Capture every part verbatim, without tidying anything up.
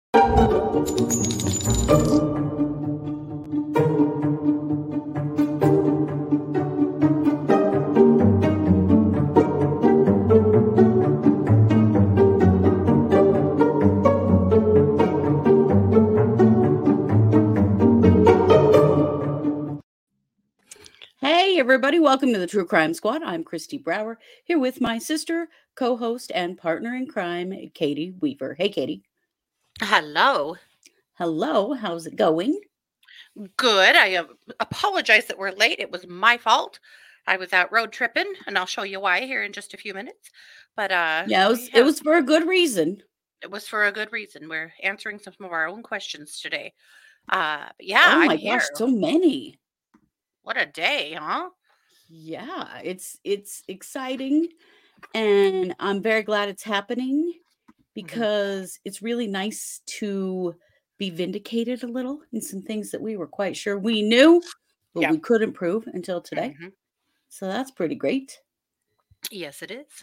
Hey, everybody. Welcome to the True Crime Squad. I'm Christy Brower, here with my sister, co-host, and partner in crime, Katie Weaver. Hey, Katie. Hello. Hello. How's it going? Good. I uh, apologize that we're late. It was my fault. I was out road tripping, and I'll show you why here in just a few minutes. But uh, Yeah, it we was, it have- was for a good reason. it was for a good reason. We're answering some of our own questions today. Uh, but yeah, Oh my I'm here. gosh, so many. What a day, huh? Yeah, it's it's exciting, and I'm very glad it's happening because it's really nice to be vindicated a little in some things that we were quite sure we knew, but Yeah. we couldn't prove until today. Mhm. So that's pretty great. Yes, it is.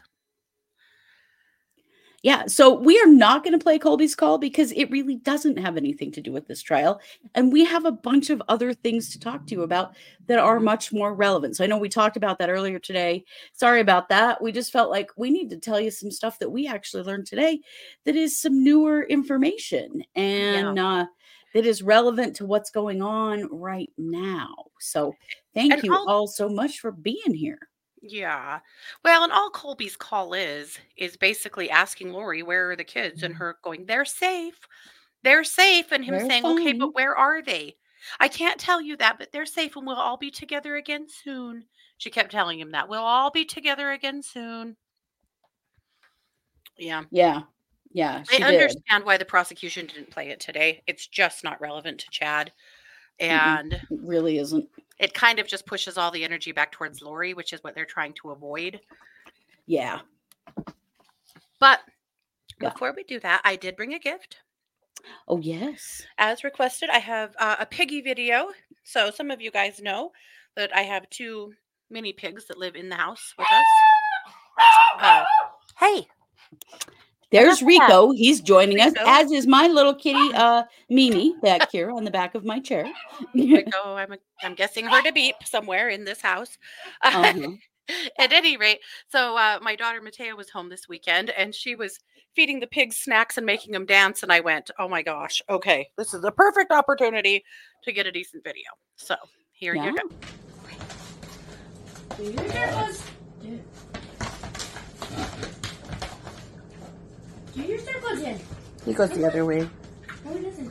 Yeah, so we are not going to play Colby's Call because it really doesn't have anything to do with this trial. And we have a bunch of other things to talk to you about that are Mhm. much more relevant. So I know we talked about that earlier today. Sorry about that. We just felt like we need to tell you some stuff that we actually learned today that is some newer information and uh, that is relevant to what's going on right now. So thank And you I'll- all so much for being here. Yeah. Well, and all Colby's call is is basically asking Lori where are the kids, and her going, "They're safe. They're safe," and him They're saying, "Okay, fine." but where are they? I can't tell you that, but they're safe and we'll all be together again soon." She kept telling him that. "We'll all be together again soon." Yeah. Yeah. Yeah, I she did. understand why the prosecution didn't play it today. It's just not relevant to Chad. And It really isn't. it kind of just pushes all the energy back towards Lori, which is what they're trying to avoid. Yeah. But Yeah. before we do that, I did bring a gift. Oh, yes. As requested, I have uh, a piggy video. So some of you guys know that I have two mini pigs that live in the house with us. Uh, hey, There's Enough of that. Rico. He's joining us, Rico. as is my little kitty, uh, Mimi, back here on the back of my chair. Rico, I'm, I'm guessing her to beep somewhere in this house. Uh-huh. At any rate, so uh, my daughter Matea was home this weekend, and she was feeding the pigs snacks and making them dance, and I went, oh my gosh, okay, this is a perfect opportunity to get a decent video. So here Yeah. you go. Do your circles. Do, do your circles in. He goes the other way. No, it isn't.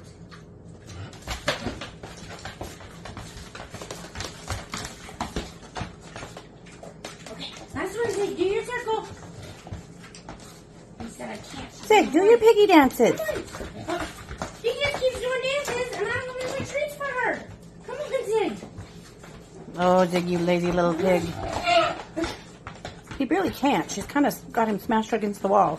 Okay, that's what I said. Do your circle. He said I can't. Sig, do your piggy dances. Come on. He just keeps doing dances, and I'm going to make treats for her. Come on, Zig. Oh, Dig, you lazy little pig. He really can't. She's kind of got him smashed against the wall.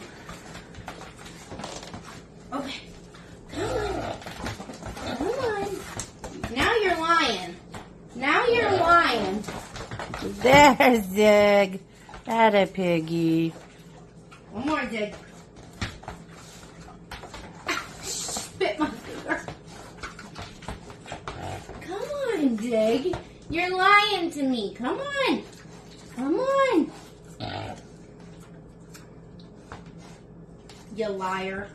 Okay. Come on. Come on. Now you're lying. Now you're lying. There, Zig. That a piggy. One more, Zig. Spit my finger. Come on, Zig. You're lying to me. Come on. Come on. You liar.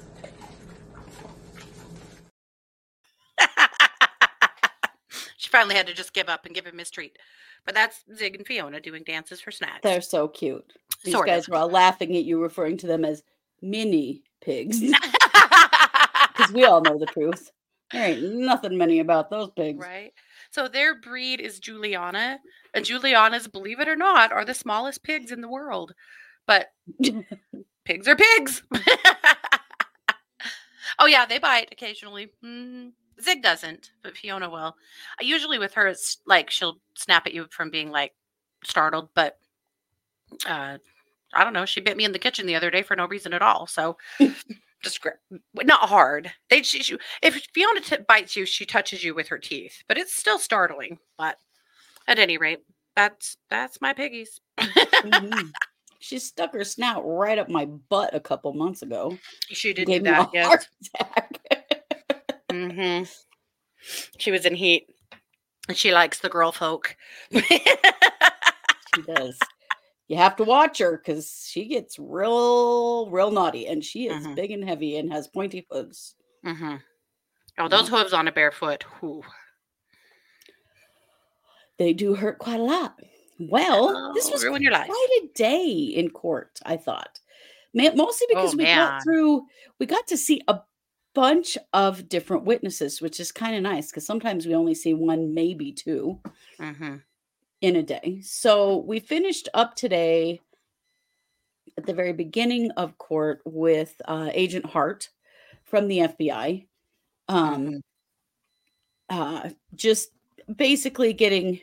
She finally had to just give up and give him his treat. But that's Zig and Fiona doing dances for snacks. They're so cute. These Sort guys of. were all laughing at you, referring to them as mini pigs. Because we all know the truth. There ain't nothing many about those pigs. Right? So their breed is Juliana. And Julianas, believe it or not, are the smallest pigs in the world. But pigs are pigs. Oh, yeah, they bite occasionally. Mm, Zig doesn't, but Fiona will. I usually with her, it's like she'll snap at you from being like startled, but uh, I don't know. She bit me in the kitchen the other day for no reason at all. So just gra- not hard. They she, she, if Fiona t- bites you, she touches you with her teeth, but it's still startling. But at any rate, that's that's my piggies. Mhm. She stuck her snout right up my butt a couple months ago. She did Gave do me a that, yes. heart attack. Mm-hmm. She was in heat. And she likes the girl folk. She does. You have to watch her because she gets real, real naughty. And she is Mhm. big and heavy and has pointy hooves. Mm-hmm. Oh, those Yeah. hooves on a barefoot. Ooh. They do hurt quite a lot. Well, this Oh, was ruin your life. quite a day in court, I thought. Ma- Mostly because Oh, we got man. through, we got to see a bunch of different witnesses, which is kind of nice because sometimes we only see one, maybe two Mm-hmm. in a day. So we finished up today at the very beginning of court with uh, Agent Hart from the F B I. Um, Mhm. uh, just basically getting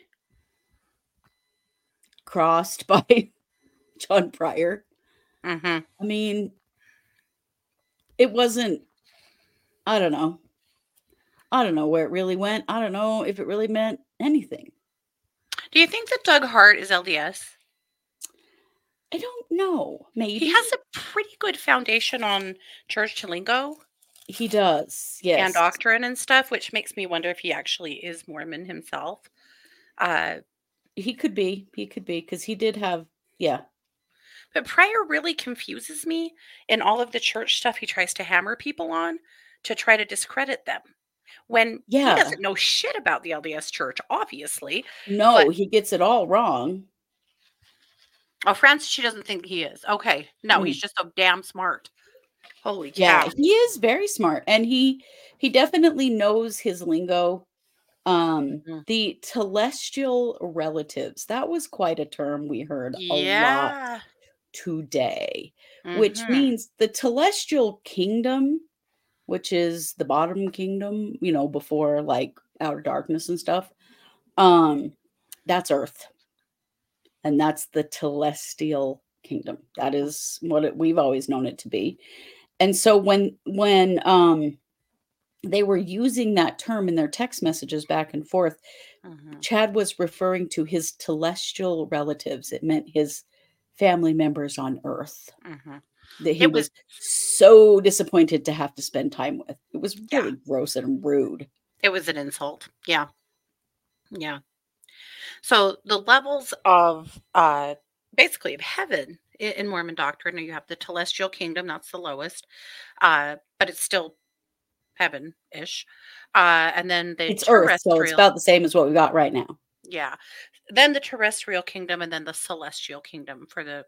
crossed by John Pryor. Mm-hmm. I mean, it wasn't, I don't know. I don't know where it really went. I don't know if it really meant anything. Do you think that Doug Hart is L D S? I don't know. Maybe. He has a pretty good foundation on church lingo He does. Yes. and doctrine and stuff, which makes me wonder if he actually is Mormon himself. Uh, He could be. He could be because he did have, yeah. but Pryor really confuses me in all of the church stuff he tries to hammer people on to try to discredit them. When Yeah. he doesn't know shit about the L D S church, obviously. No, But- he gets it all wrong. Oh, Francis, she doesn't think he is. Okay. No, Mm. he's just so damn smart. Holy cow. Yeah, he is very smart, and he he definitely knows his lingo. Um, Mhm. the telestial relatives, that was quite a term we heard a lot Yeah. today, which Mhm. means the telestial kingdom, which is the bottom kingdom, you know, before like outer darkness and stuff. Um, that's Earth. And that's the telestial kingdom. That is what it, we've always known it to be. And so when when um they were using that term in their text messages back and forth, Mhm. Chad was referring to his telestial relatives. It meant his family members on Earth Mhm. that he It was, was- so disappointed to have to spend time with. It was Yeah. really gross and rude. It was an insult. Yeah. Yeah. So the levels of uh basically of heaven i- in Mormon doctrine, you have the telestial kingdom, that's the lowest. Uh, but it's still heaven-ish. Uh, and then the It's Earth, terrestrial. so it's about the same as what we got right now. Yeah. Then the terrestrial kingdom and then the celestial kingdom for the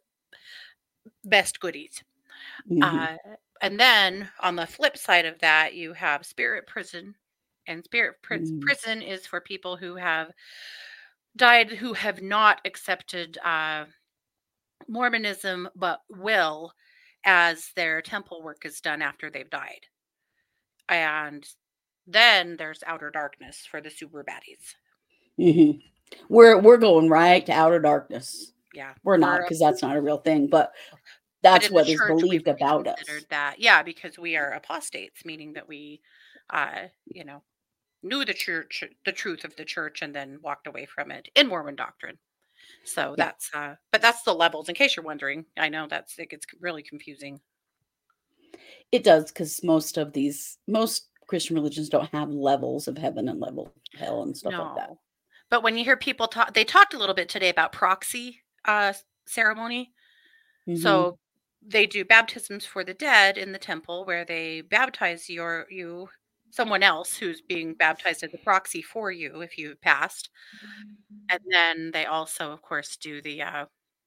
best goodies. Mhm. Uh, and then on the flip side of that, you have spirit prison. And spirit pri- Mhm. prison is for people who have died who have not accepted uh, Mormonism but will as their temple work is done after they've died. And then there's outer darkness for the super baddies. Mhm. We're we're going right to outer darkness. Yeah. We're not We're- because that's not a real thing, but but that's in the what is church, we believed would be about us. considered that. Yeah, because we are apostates, meaning that we, uh, you know, knew the church, the truth of the church, and then walked away from it in Mormon doctrine. So Yeah. that's, uh, but that's the levels. In case you're wondering, I know that's it gets really confusing. It does because most of these most Christian religions don't have levels of heaven and level of hell and stuff like that. No, but when you hear people talk, they talked a little bit today about proxy uh, ceremony. Mhm. So they do baptisms for the dead in the temple where they baptize your you someone else who's being baptized as a proxy for you if you've passed. And then they also, of course, do the uh,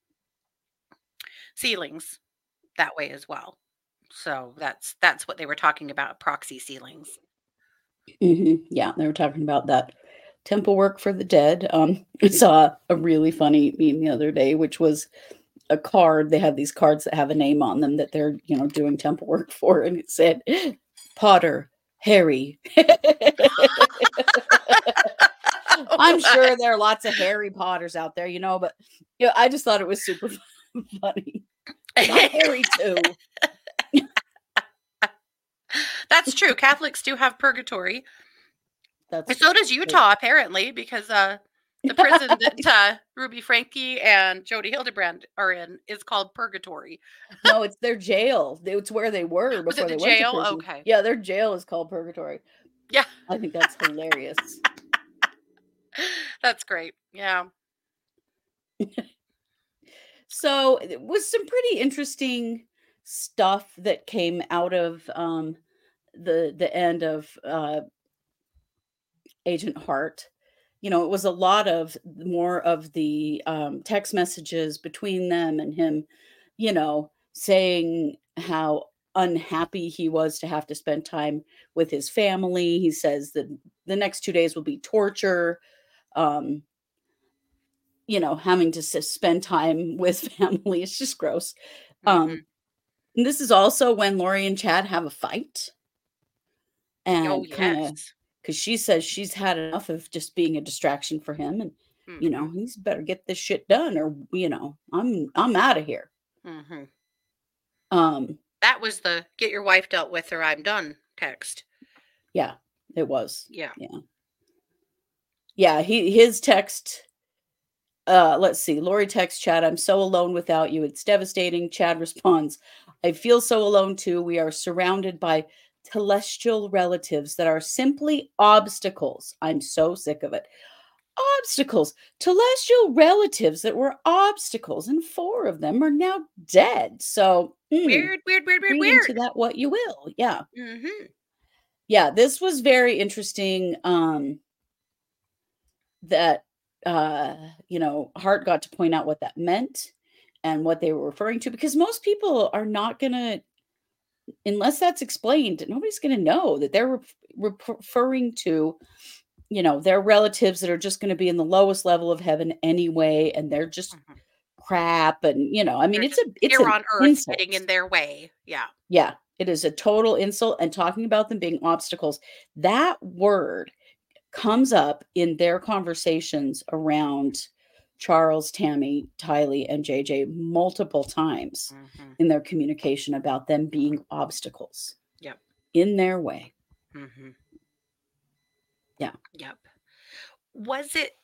sealings that way as well. So that's that's what they were talking about, proxy sealings. Mhm. Yeah, they were talking about that temple work for the dead. Um, I saw a really funny meme the other day, which was a card. They have these cards that have a name on them that they're, you know, doing temple work for, and it said Potter, Harry. I'm sure there are lots of Harry Potters out there, you know, but you know, I just thought it was super funny. I'm Harry too. That's true. Catholics do have purgatory. That's So does Utah, apparently, because uh, the prison that uh, Ruby Frankie and Jody Hildebrand are in is called Purgatory. No, it's their jail. It's where they were Was before it they the went jail? to prison. Okay. Yeah, their jail is called Purgatory. Yeah. I think that's hilarious. That's great. Yeah. So it was some pretty interesting stuff that came out of um, the the end of uh, Agent Hart. You know, it was a lot of more of the um, text messages between them and him, you know, saying how unhappy he was to have to spend time with his family. He says that the next two days will be torture. Um, you know, having to s- spend time with family. It's just gross. hmm Um, and this is also when Lori and Chad have a fight Oh, and kind of yes. because she says she's had enough of just being a distraction for him, and you know hmm he's better get this shit done, or you know I'm I'm out of here. hmm Um, That was the get your wife dealt with or I'm done text. yeah, it was. Yeah. Yeah, yeah. He his text. Uh, let's see. Lori texts Chad, "I'm so alone without you. It's devastating." Chad responds, "I feel so alone too. We are surrounded by celestial relatives that are simply obstacles. I'm so sick of it. Obstacles. Celestial relatives that were obstacles, and four of them are now dead. So, mm, Weird, weird, weird, weird, read into weird. that what you will." Yeah. hmm Yeah. This was very interesting. Um, that uh you know Hart got to point out what that meant and what they were referring to, because most people are not gonna, unless that's explained, nobody's gonna know that they're ref- ref- referring to, you know, their relatives that are just gonna be in the lowest level of heaven anyway, and they're just hmm crap. And you know, I mean, They're it's just a it's here an on earth insult. getting in their way. Yeah. Yeah, it is a total insult, and talking about them being obstacles, that word comes up in their conversations around Charles, Tammy, Tylee, and J J multiple times hmm in their communication about them being obstacles Yep. in their way. hmm Yeah. Yep. Was it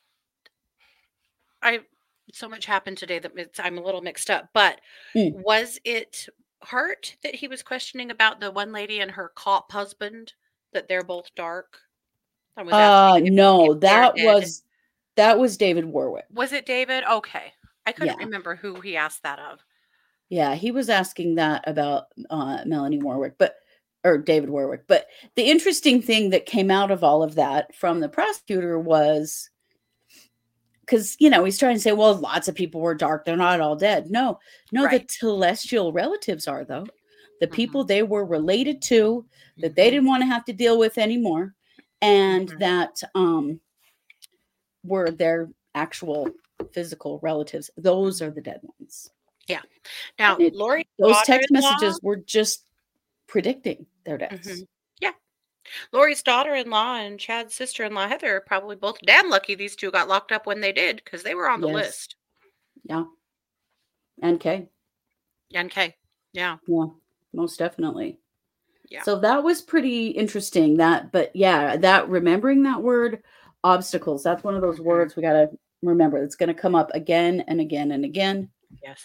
I so much happened today that it's, I'm a little mixed up, but Mm. was it Hart that he was questioning about the one lady and her cop husband that they're both dark? I was Uh asking if, if no, they're that dead. was that was David Warwick. Was it David? Okay. I couldn't Yeah. remember who he asked that of. Yeah, he was asking that about uh Melanie Warwick, but or David Warwick. But the interesting thing that came out of all of that from the prosecutor was, because you know he's trying to say, well, lots of people were dark, they're not all dead. No, no, the Right. celestial relatives are, though. The hmm people they were related to, that they hmm didn't want to have to deal with anymore, and hmm that um were their actual physical relatives. Those are the dead ones. Yeah. Now, And it, Lori's those text daughter-in-law. messages were just predicting their hmm deaths. Yeah. Lori's daughter-in-law and Chad's sister-in-law Heather are probably both damn lucky these two got locked up when they did because they were on the Yes. list. Yeah. And Kay. And Kay. Yeah. Yeah, most definitely. Yeah. So that was pretty interesting. That, but yeah, that remembering that word, obstacles, that's one of those Mhm. words we got to remember. It's going to come up again and again and again. Yes.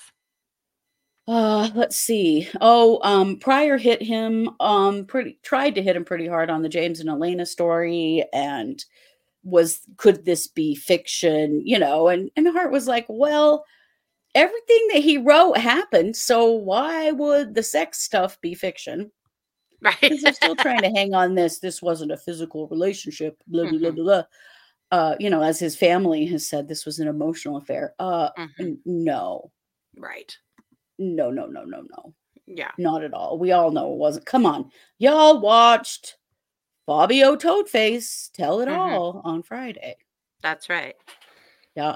Uh, let's see. Oh, um, Pryor hit him, um, pretty, tried to hit him pretty hard on the James and Elena story, and was, could this be fiction? You know, and, and Hart was like, well, everything that he wrote happened. So why would the sex stuff be fiction? Right. Because they're still trying to hang on this. This wasn't a physical relationship. Blah, blah, blah, Mhm. blah, blah. Uh, you know, as his family has said, this was an emotional affair. Uh, Mhm. n- no, Right. no, no, no, no, no, Yeah. not at all. We all know it wasn't. Come on, y'all watched Bobby O Toadface tell it Mhm. all on Friday. That's right. Yeah.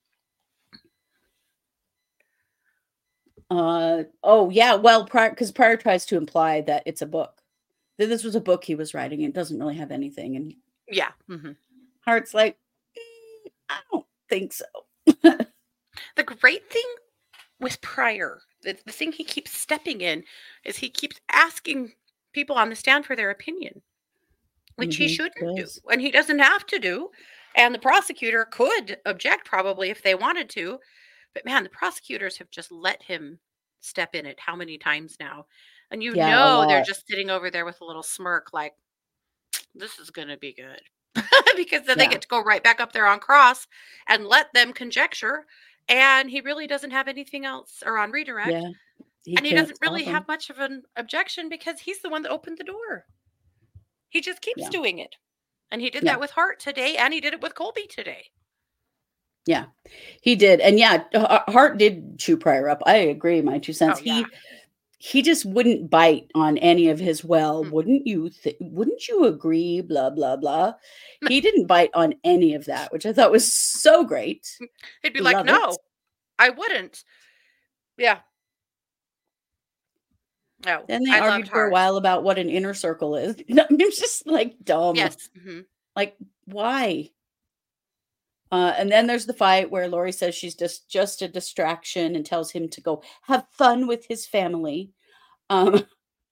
Uh oh yeah. Well, Pryor, because Pryor tries to imply that it's a book. That this was a book he was writing. It doesn't really have anything, and Yeah. hmm Hart's like, "Mm, I don't think so." The great thing with Pryor, the, the thing he keeps stepping in, is he keeps asking people on the stand for their opinion, which he Mhm, shouldn't do, does. and he doesn't have to do. And the prosecutor could object probably if they wanted to, but man, the prosecutors have just let him step in it how many times now? And you Yeah, a know they're lot. just sitting over there with a little smirk, like, this is going to be good. Because then Yeah. they get to go right back up there on cross and let them conjecture. And he really doesn't have anything else, or on redirect. Yeah. He and he can't doesn't really stop 'em. have much of an objection because he's the one that opened the door. He just keeps Yeah. doing it. And he did Yeah. that with Hart today, and he did it with Colby today. Yeah, he did. And yeah, H- Hart did chew Pryor up. I agree, my two cents. Oh, yeah. He he just wouldn't bite on any of his, well, Mm. wouldn't you th- wouldn't you agree, blah blah blah. He didn't bite on any of that, which I thought was so great. He'd be like, Love no, it. I wouldn't. Yeah. No, Then they I argued loved for a Hart. while about what an inner circle is. It's just like dumb. Yes. Mhm. Like, why? Uh, and then there's the fight where Lori says she's just just a distraction and tells him to go have fun with his family. Um,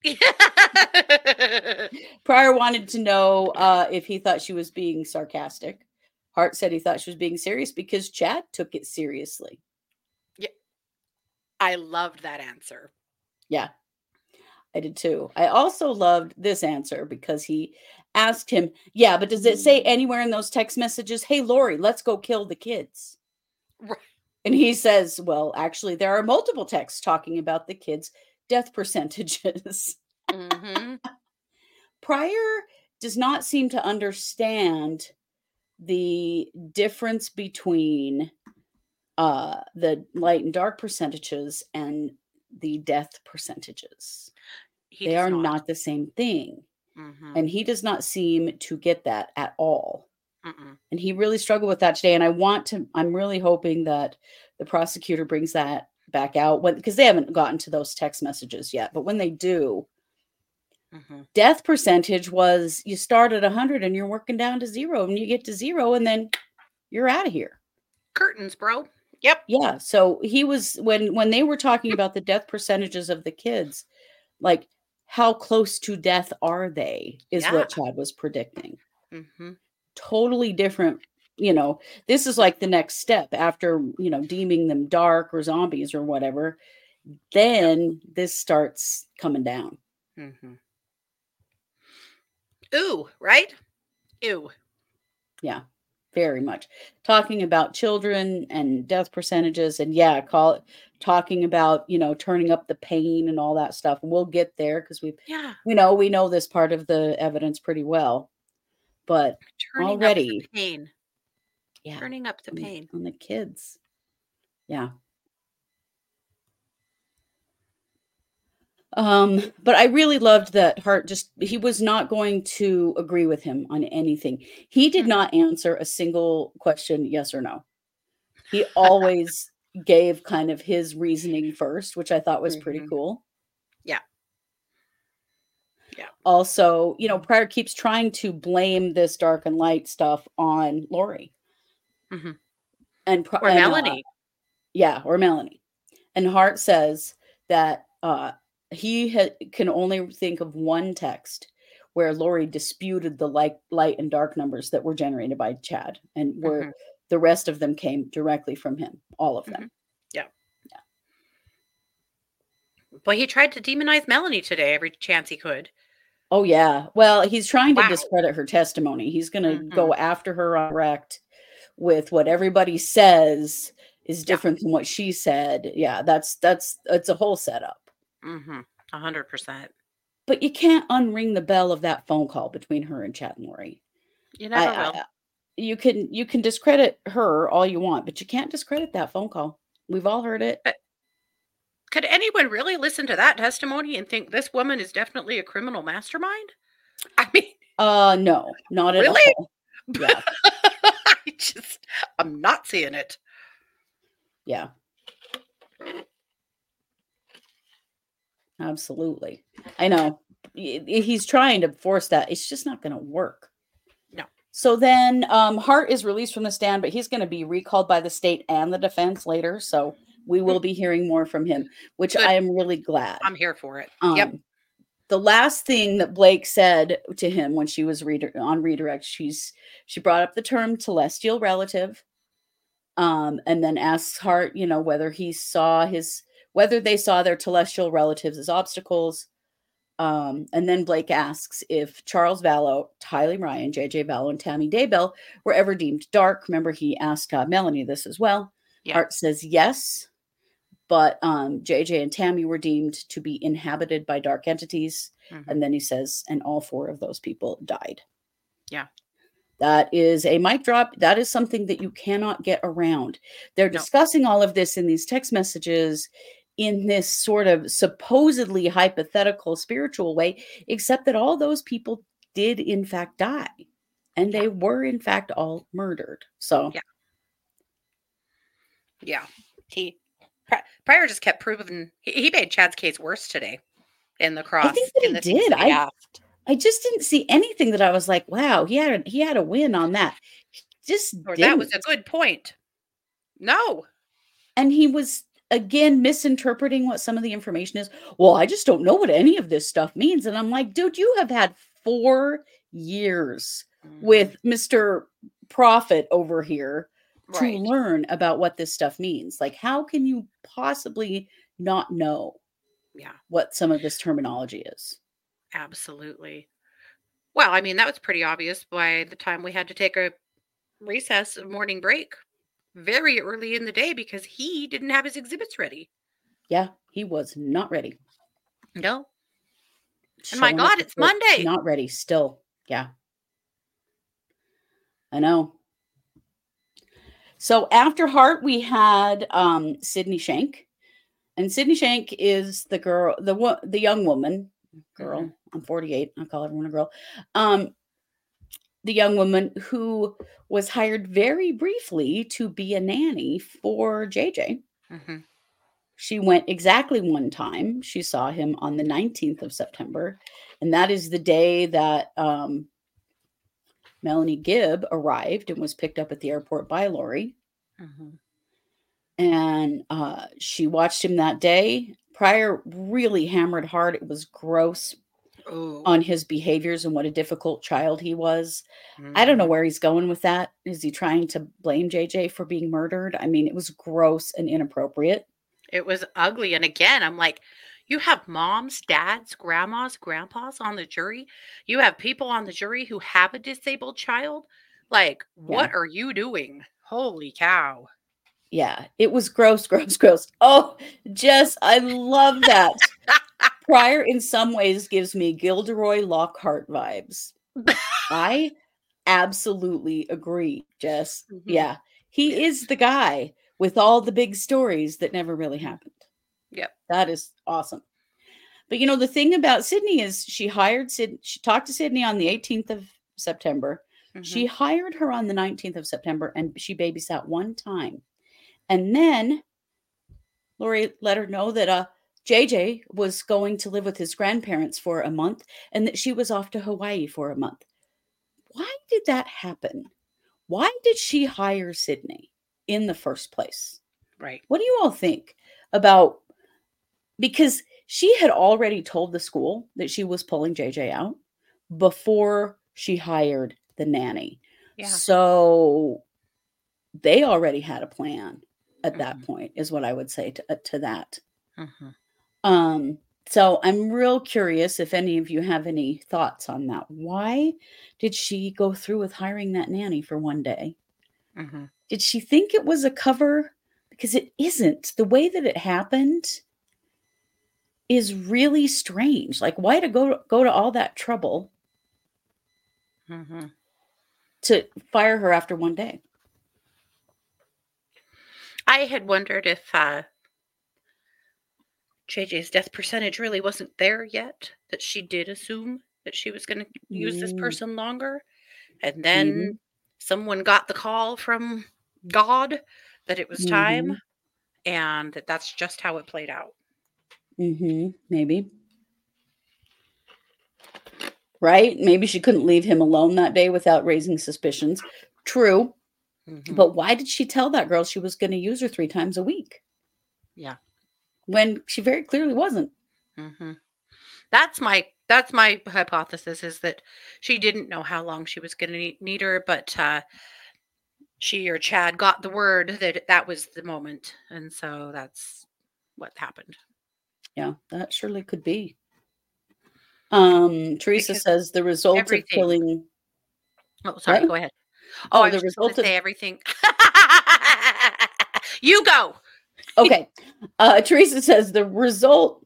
Pryor wanted to know uh, if he thought she was being sarcastic. Hart said he thought she was being serious because Chad took it seriously. I loved that answer. Yeah, I did too. I also loved this answer because he asked him, yeah, but does it say anywhere in those text messages, hey, Lori, let's go kill the kids? Right. And he says, well, actually, there are multiple texts talking about the kids' death percentages. Mm-hmm. Pryor does not seem to understand the difference between uh, the light and dark percentages and the death percentages. He They does are not. not the same thing. Mhm. And he does not seem to get that at all. Mm-mm. And he really struggled with that today. And I want to, I'm really hoping that the prosecutor brings that back out when, because they haven't gotten to those text messages yet. But when they do, Mhm. death percentage was you start at one hundred and you're working down to zero and you get to zero and then you're out of here. Curtains, bro. Yep. Yeah. So he was, when, when they were talking about the death percentages of the kids, like, how close to death are they is Yeah. what Chad was predicting. Mm-hmm. Totally different. You know, this is like the next step after, you know, deeming them dark or zombies or whatever. Then this starts coming down. Mm-hmm. Ooh, right? Ew. Yeah, very much. Talking about children and death percentages and yeah, call it talking about, you know, turning up the pain and all that stuff. And we'll get there because we've, Yeah. you know, we know this part of the evidence pretty well. But Turning already, up the pain. yeah, Turning up the on the- pain. on the kids. Yeah. Um, but I really loved that Hart just, he was not going to agree with him on anything. He did Mhm. not answer a single question, yes or no. He always gave kind of his reasoning first, which I thought was pretty Mhm. cool. Yeah. Yeah. Also, you know, Pryor keeps trying to blame this dark and light stuff on Lori. Mhm. And, Pri- Or and, uh, Melanie. yeah, or Melanie. And Hart says that uh, he ha- can only think of one text where Lori disputed the light, light and dark numbers that were generated by Chad, and where Mhm. the rest of them came directly from him, all of them. Mhm. Yeah. Yeah. Well, he tried to demonize Melanie today every chance he could. Oh yeah. Well, he's trying to Wow. discredit her testimony. He's going to Mhm. go after her on direct with what everybody says is Yeah. different than what she said. Yeah, that's that's it's a whole setup. Mm-hmm. A hundred percent. But you can't unring the bell of that phone call between her and Chad and Lori. You I, never will. I, you can you can discredit her all you want, but you can't discredit that phone call. We've all heard it. Could anyone really listen to that testimony and think this woman is definitely a criminal mastermind? I mean, Uh, no, not at Really? all. Yeah, I just, I'm not seeing it. yeah, absolutely. I know Y- he's trying to force that. It's just not going to work. No. So then, um, Hart is released from the stand, but he's going to be recalled by the state and the defense later. So we will be hearing more from him, which Good. I am really glad. I'm here for it. Um, Yep. The last thing that Blake said to him when she was reader on redirect, she's she brought up the term celestial relative, um, and then asks Hart, you know, whether he saw his whether they saw their celestial relatives as obstacles. Um, and then Blake asks if Charles Vallow, Tylee Ryan, J J Vallow, and Tammy Daybell were ever deemed dark. Remember, he asked uh, Melanie this as well. Yeah. Hart says yes, but um, J J and Tammy were deemed to be inhabited by dark entities. Mhm. And then he says, and all four of those people died. Yeah. That is a mic drop. That is something that you cannot get around. They're No. discussing all of this in these text messages in this sort of supposedly hypothetical spiritual way, except that all those people did in fact die. And they Yeah. were in fact all murdered. So Yeah. Yeah. He Pri- Pryor just kept proving he, he made Chad's case worse today in the cross. I think that in he the things did. that he I asked. I just didn't see anything that I was like, wow, he had a, he had a win on that. He just Or didn't. that was a good point. No. And he was again misinterpreting what some of the information is. Well, I just don't know what any of this stuff means. And I'm like, dude, you have had four years Mhm. with Mister Prophet over here to Right. learn about what this stuff means. Like, how can you possibly not know Yeah. what some of this terminology is? Absolutely. Well, I mean, that was pretty obvious by the time we had to take a recess, a morning break, very early in the day because he didn't have his exhibits ready. Yeah, he was not ready. No. And my Showing up God, to it's court, Monday. Not ready still. Yeah. I know. So after Hart, we had um, Sydney Shank. And Sydney Shank is the girl, the wo- the young woman, girl. Mhm. I'm forty-eight. I call everyone a girl. Um, the young woman who was hired very briefly to be a nanny for J J. Mhm. She went exactly one time. She saw him on the nineteenth of September. And that is the day that um, Melanie Gibb arrived and was picked up at the airport by Lori. Mhm. And uh, she watched him that day. Pryor really hammered hard. It was gross Oh. on his behaviors and what a difficult child he was. I don't know Mhm. where he's going with that. Is he trying to blame J J for being murdered? I mean, it was gross and inappropriate. It was ugly. And again, I'm like, you have moms, dads, grandmas, grandpas on the jury. You have people on the jury who have a disabled child. Like, what are you doing? Holy cow. Yeah, it was gross, gross, gross. Oh, Jess, I love that. Pryor, in some ways, gives me Gilderoy Lockhart vibes. I absolutely agree, Jess. Mhm. Yeah, he Yeah. is the guy with all the big stories that never really happened. Yep. That is awesome. But you know, the thing about Sydney is she hired Sid. She talked to Sydney on the eighteenth of September. She Mhm. hired her on the nineteenth of September, and she babysat one time. And then Lori let her know that uh, J J was going to live with his grandparents for a month and that she was off to Hawaii for a month. Why did that happen? Why did she hire Sydney in the first place? Right. What do you all think about? Because she had already told the school that she was pulling J J out before she hired the nanny. Yeah. So they already had a plan at that Mhm. point, is what I would say to, uh, to that. Mhm. Um, so I'm real curious if any of you have any thoughts on that. Why did she go through with hiring that nanny for one day? Mhm. Did she think it was a cover? Because it isn't. The way that it happened is really strange. Like, why to go go to all that trouble Mhm. to fire her after one day? I had wondered if uh, J J's death percentage really wasn't there yet, that she did assume that she was going to use this Mm, person longer. And then maybe. someone got the call from God that it was hmm time, and that that's just how it played out. hmm Maybe. Right? Maybe she couldn't leave him alone that day without raising suspicions. True. Mhm. But why did she tell that girl she was going to use her three times a week Yeah. when she very clearly wasn't? hmm That's my that's my hypothesis, is that she didn't know how long she was going to need, need her, but uh, she or Chad got the word that that was the moment, and so that's what happened. Yeah, that surely could be. Um, Teresa Because says the result of everything. killing Oh, sorry. what? Go ahead. Oh, Oh, I the was just going result to of say everything. You go. okay. Uh, Teresa says the result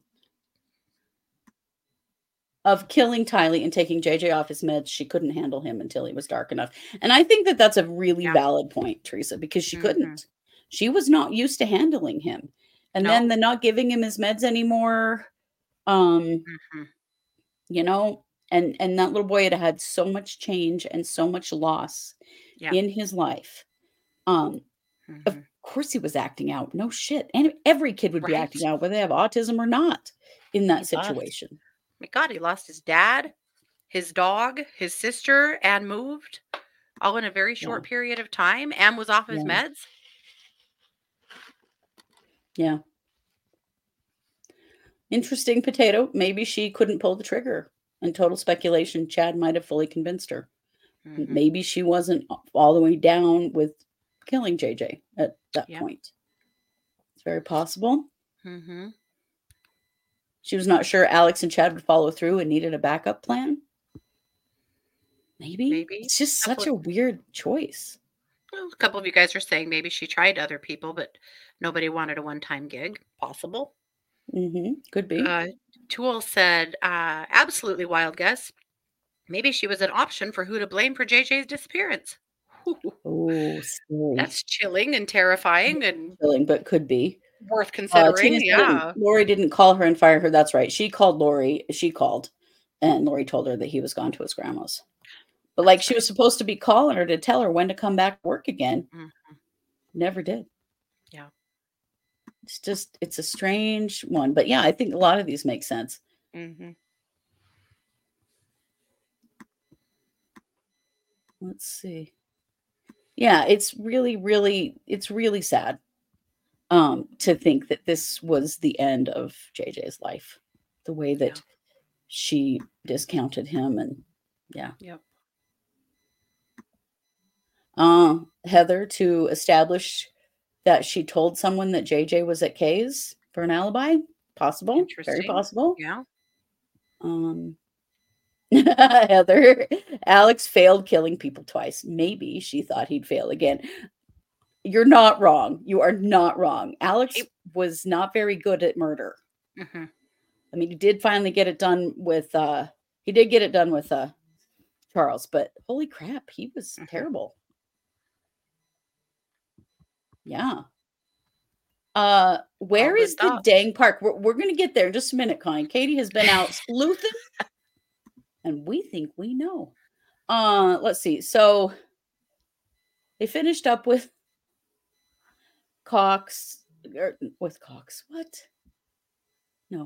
of killing Tylee and taking J J off his meds, she couldn't handle him until he was dark enough. And I think that that's a really Yeah. valid point, Teresa, because she Mhm. couldn't. She was not used to handling him. And then No. the not giving him his meds anymore, um, hmm you know, and and that little boy had had so much change and so much loss Yeah. in his life. Um, of Mhm. course he was acting out. No shit. And every kid would be Right. acting out, whether they have autism or not, in that He lost. situation. My God, he lost his dad, his dog, his sister, and moved all in a very short Yeah. period of time, and was off his Yeah. meds. Yeah. Interesting potato. Maybe she couldn't pull the trigger. In total speculation, Chad might have fully convinced her. Mhm. Maybe she wasn't all the way down with killing J J at that Yeah. point. It's very possible. hmm She was not sure Alex and Chad would follow through and needed a backup plan. Maybe. Maybe. It's just Couple such a weird choice. Well, a couple of you guys are saying maybe she tried other people, but nobody wanted a one-time gig. Possible. hmm Could be. Uh, Tool said, uh, absolutely wild guess. Maybe she was an option for who to blame for J J's disappearance. Whew. Oh, scary. That's chilling and terrifying and Chilling, but could be. worth Uh, considering. Tina said Yeah. Lori didn't call her and fire her. That's right. She called Lori. She called, and Lori told her that he was gone to his grandma's. But like That's she right. was supposed to be calling her to tell her when to come back to work again. Mhm. Never did. Yeah. It's just it's a strange one. But yeah, I think a lot of these make sense. hmm Let's see. Yeah, it's really, really, it's really sad um to think that this was the end of J J's life. The way that Yeah. she discounted him and yeah. Yep. Uh, Heather to establish that she told someone that J J was at Kay's for an alibi. Possible. Very Interesting. possible. Yeah. Um, Heather, Alex failed killing people twice. Maybe she thought he'd fail again. You're not wrong. You are not wrong. Alex He- was not very good at murder. hmm I mean, he did finally get it done with, uh, he did get it done with uh, Charles, but holy crap, he was Mhm. terrible. Yeah. Uh, where All good is the thoughts. dang park? We're, we're going to get there in just a minute, Connie. Katie has been out sleuthing, and we think we know. Uh, let's see. So they finished up with Cox, or with Cox. What? No.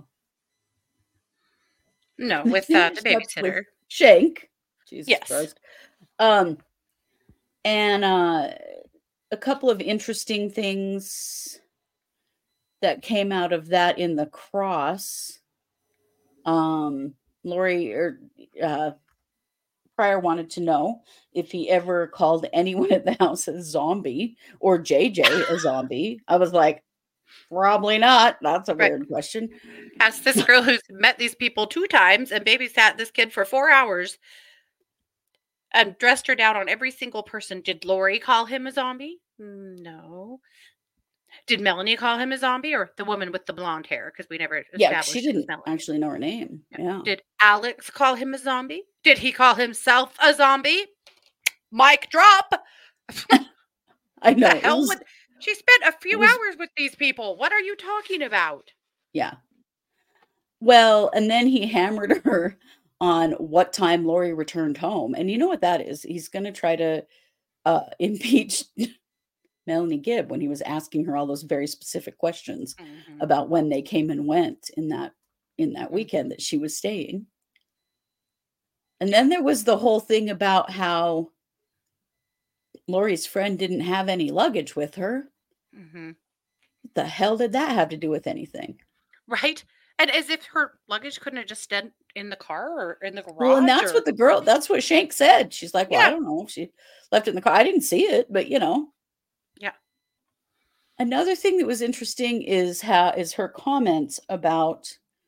No, They with uh, the finished up with babysitter. Shank. Jesus Yes. Christ. Um, and uh, a couple of interesting things that came out of that in the cross. Um, Lori or uh, Pryor wanted to know if he ever called anyone at the house a zombie or J J a zombie. I was like, probably not. That's a Right. weird question. Ask this girl who's met these people two times and babysat this kid for four hours and dressed her down on every single person. Did Lori call him a zombie? No. Did Melanie call him a zombie or the woman with the blonde hair? Because we never Yeah, established she it was didn't Melanie. actually know her name. Yeah. Did Alex call him a zombie? Did he call himself a zombie? Mic drop. I know. The it hell was- would she spent a few was- hours with these people? What are you talking about? Yeah. Well, and then he hammered her on what time Lori returned home. And you know what that is? He's going to try to uh, impeach Melanie Gibb when he was asking her all those very specific questions Mhm. about when they came and went in that in that Mhm. weekend that she was staying. And then there was the whole thing about how Lori's friend didn't have any luggage with her. Mhm. What the hell did that have to do with anything? Right? And as if her luggage couldn't have just stayed in the car or in the garage. Well, and that's or... what the girl, that's what Shank said. She's like, well, I Yeah. don't know. She left it in the car. I didn't see it, but you know. Yeah. Another thing that was interesting is how is her comments about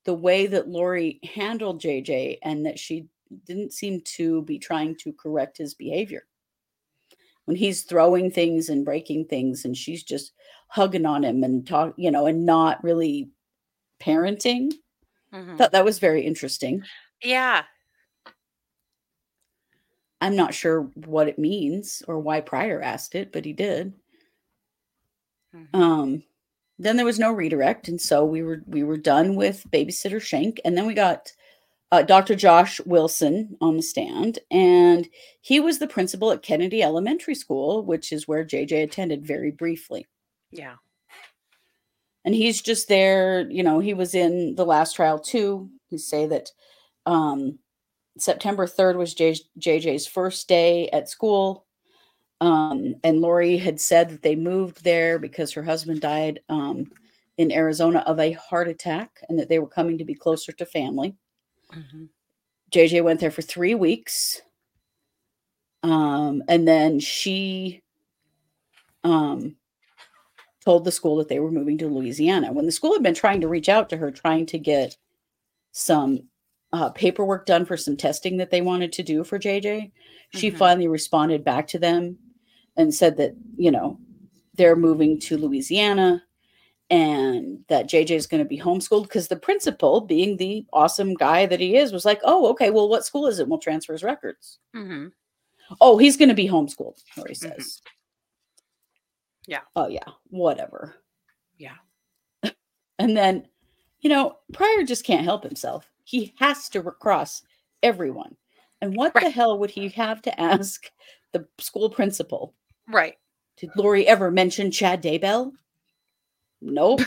the way that Lori handled J J and that she didn't seem to be trying to correct his behavior. When he's throwing things and breaking things and she's just hugging on him and talk, you know, and not really parenting. Mhm. Thought that was very interesting. Yeah. I'm not sure what it means or why Pryor asked it, but he did. Mhm. Um, then there was no redirect, and so we were we were done with Babysitter Shank, and then we got uh, Doctor Josh Wilson on the stand, and he was the principal at Kennedy Elementary School, which is where J J attended very briefly. Yeah. And he's just there, you know, he was in the last trial too. He say that um, September third was J- JJ's first day at school. Um, and Lori had said that they moved there because her husband died um, in Arizona of a heart attack and that they were coming to be closer to family. Mhm. J J went there for three weeks. Um, and then she um, told the school that they were moving to Louisiana. When the school had been trying to reach out to her, trying to get some uh, paperwork done for some testing that they wanted to do for J J, she Mhm. finally responded back to them and said that, you know, they're moving to Louisiana and that J J is going to be homeschooled because the principal, being the awesome guy that he is, was like, oh, okay, well, what school is it? We'll transfer his records. Mhm. Oh, he's going to be homeschooled, Lori Mhm. says. Yeah. Oh, yeah, whatever. Yeah. And then, you know, Pryor just can't help himself. He has to cross everyone. And what the Right. hell would he have to ask the school principal? Right. Did Lori ever mention Chad Daybell? Nope.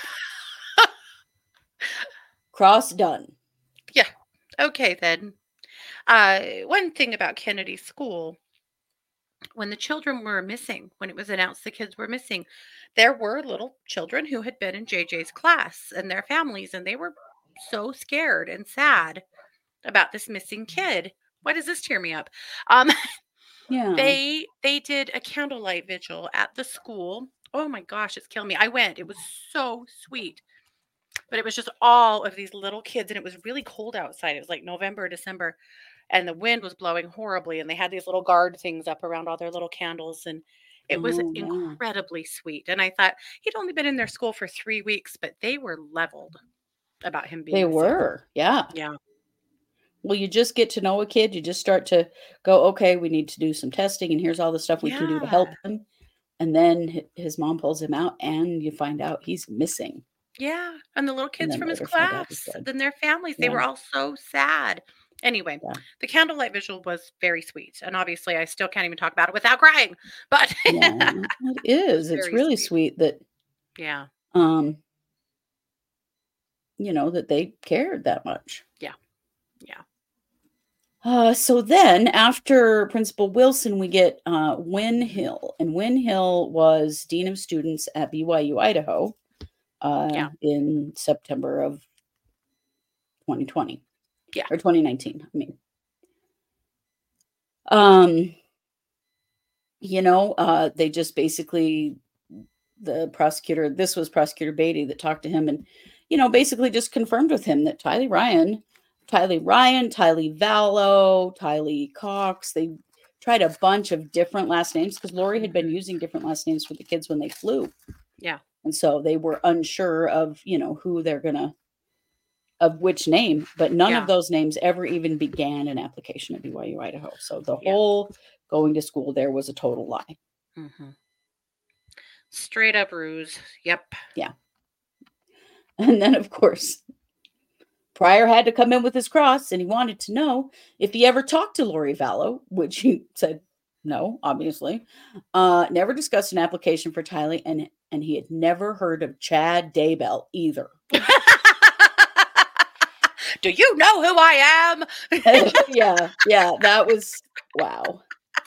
Cross done. Yeah. Okay then. Uh, one thing about Kennedy School, when the children were missing, when it was announced the kids were missing, there were little children who had been in J J's class and their families, and they were so scared and sad about this missing kid. Why does this tear me up? Um, Yeah. they they did a candlelight vigil at the school. Oh my gosh, it's killing me. I went. It was so sweet. But it was just all of these little kids, and it was really cold outside. It was like November, December, and the wind was blowing horribly, and they had these little guard things up around all their little candles, and it was Oh, yeah. incredibly sweet. And I thought he'd only been in their school for three weeks, but they were leveled about him being They missing. were. Yeah. Yeah. Well, you just get to know a kid. You just start to go, okay, we need to do some testing, and here's all the stuff we can do to help Yeah. him. And then hi- his mom pulls him out, and you find out he's missing. Yeah. And the little And kids then from his later find out he's class, dead. then their families, they Yeah. were all so sad. Anyway, Yeah. the candlelight visual was very sweet. And obviously, I still can't even talk about it without crying. But Yeah, it is. It's very really sweet. sweet that Yeah. um, you know, that they cared that much. Yeah. Yeah. Uh, so then after Principal Wilson, we get uh, Wynn Hill. And Wynn Hill was Dean of Students at B Y U, Idaho uh, Yeah. in September of twenty twenty. Yeah. Or twenty nineteen, I mean. Um, you know, uh, they just basically, the prosecutor, this was Prosecutor Beatty that talked to him and, you know, basically just confirmed with him that Tylee Ryan, Tylee Ryan, Tylee Vallow, Tylee Cox, they tried a bunch of different last names because Lori had been using different last names for the kids when they flew. Yeah. And so they were unsure of, you know, who they're going to, of which name, but none Yeah. of those names ever even began an application at B Y U, Idaho. So the Yeah. whole going to school there was a total lie. hmm Straight up ruse. Yep. Yeah. And then, of course, Pryor had to come in with his cross and he wanted to know if he ever talked to Lori Vallow, which he said no, obviously. Uh, never discussed an application for Tylee, and, and he had never heard of Chad Daybell either. Do you know who I am? yeah, yeah, that was wow.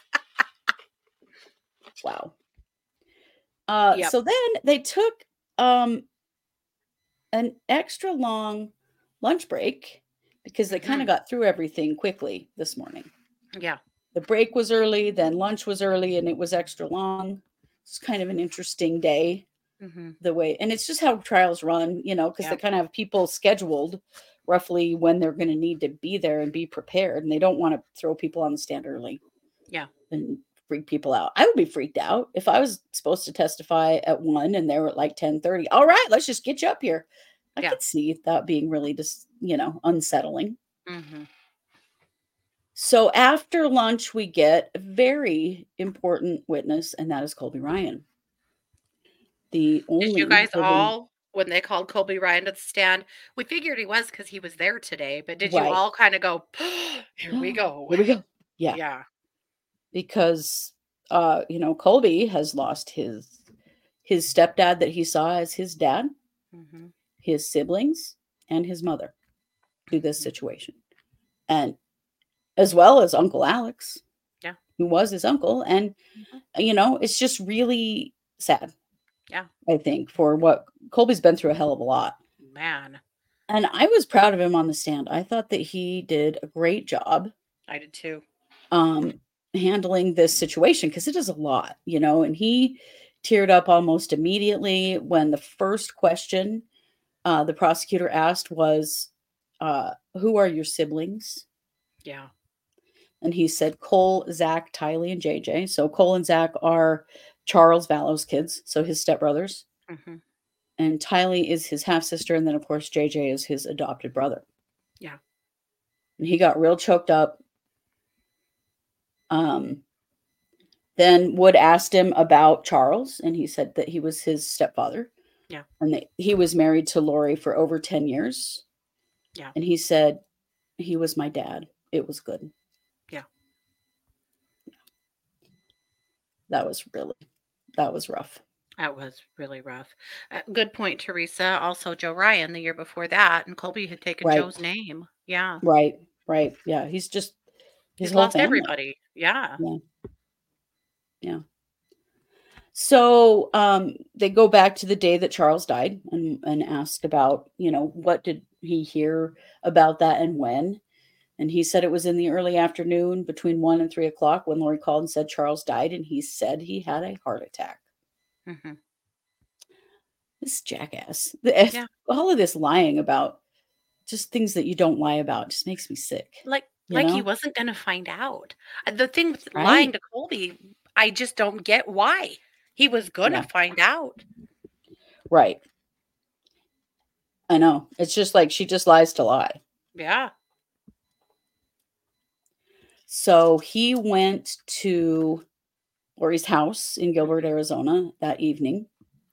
Wow. Uh, Yep. So then they took um, an extra long lunch break because they kind of got through everything quickly this morning. Yeah. The break was early, then lunch was early, and it was extra long. It's kind of an interesting day, hmm the way, and it's just how trials run, you know, because Yeah. they kind of have people scheduled roughly when they're going to need to be there and be prepared. And they don't want to throw people on the stand early. Yeah. And freak people out. I would be freaked out if I was supposed to testify at one and they were at like ten thirty. All right, let's just get you up here. I Yeah. could see that being really just, you know, unsettling. Mm-hmm. So after lunch, we get a very important witness, and that is Colby Ryan. The only Did you guys living- all, when they called Colby Ryan to the stand, we figured he was because he was there today, but did Right. you all kind of go, here we go? Here we go. Yeah. Yeah. Because uh, you know, Colby has lost his his stepdad that he saw as his dad, Mm-hmm. his siblings, and his mother to this Mhm. situation. And as well as Uncle Alex. Yeah. Who was his uncle. And Mhm. you know, it's just really sad. Yeah. I think for what Colby's been through a hell of a lot. Man, And I was proud of him on the stand. I thought that he did a great job I did too. um handling this situation because it is a lot, you know, and he teared up almost immediately when the first question uh the prosecutor asked was uh who are your siblings? Yeah. And he said Cole, Zach, Tylee, and J J. So Cole and Zach are Charles Vallows' kids, so his stepbrothers. Mm-hmm. And Tylee is his half sister, and then of course J J is his adopted brother. Yeah. And he got real choked up. Um, then Wood asked him about Charles, and he said that he was his stepfather. Yeah. And that he was married to Lori for over ten years. Yeah. And he said, he was my dad. It was good. Yeah. That was really, that was rough. That was really rough. Uh, good point, Teresa. Also, Joe Ryan the year before that, and Colby had taken Right. Joe's name. Yeah. Right. Right. Yeah. He's just, his He's whole lost family. everybody. Yeah. So um, they go back to the day that Charles died and, and asked about, you know, what did he hear about that and when? And he said it was in the early afternoon between one and three o'clock when Lori called and said Charles died. And he said he had a heart attack. Mm-hmm. This jackass. The- Yeah. All of this lying about just things that you don't lie about just makes me sick. Like, You like he know? wasn't going to find out. Uh, The thing with Right. lying to Colby, I just don't get why he was going to Yeah. find out. Right. I know. It's just like she just lies to lie. Yeah. So he went to Lori's house in Gilbert, Arizona that evening.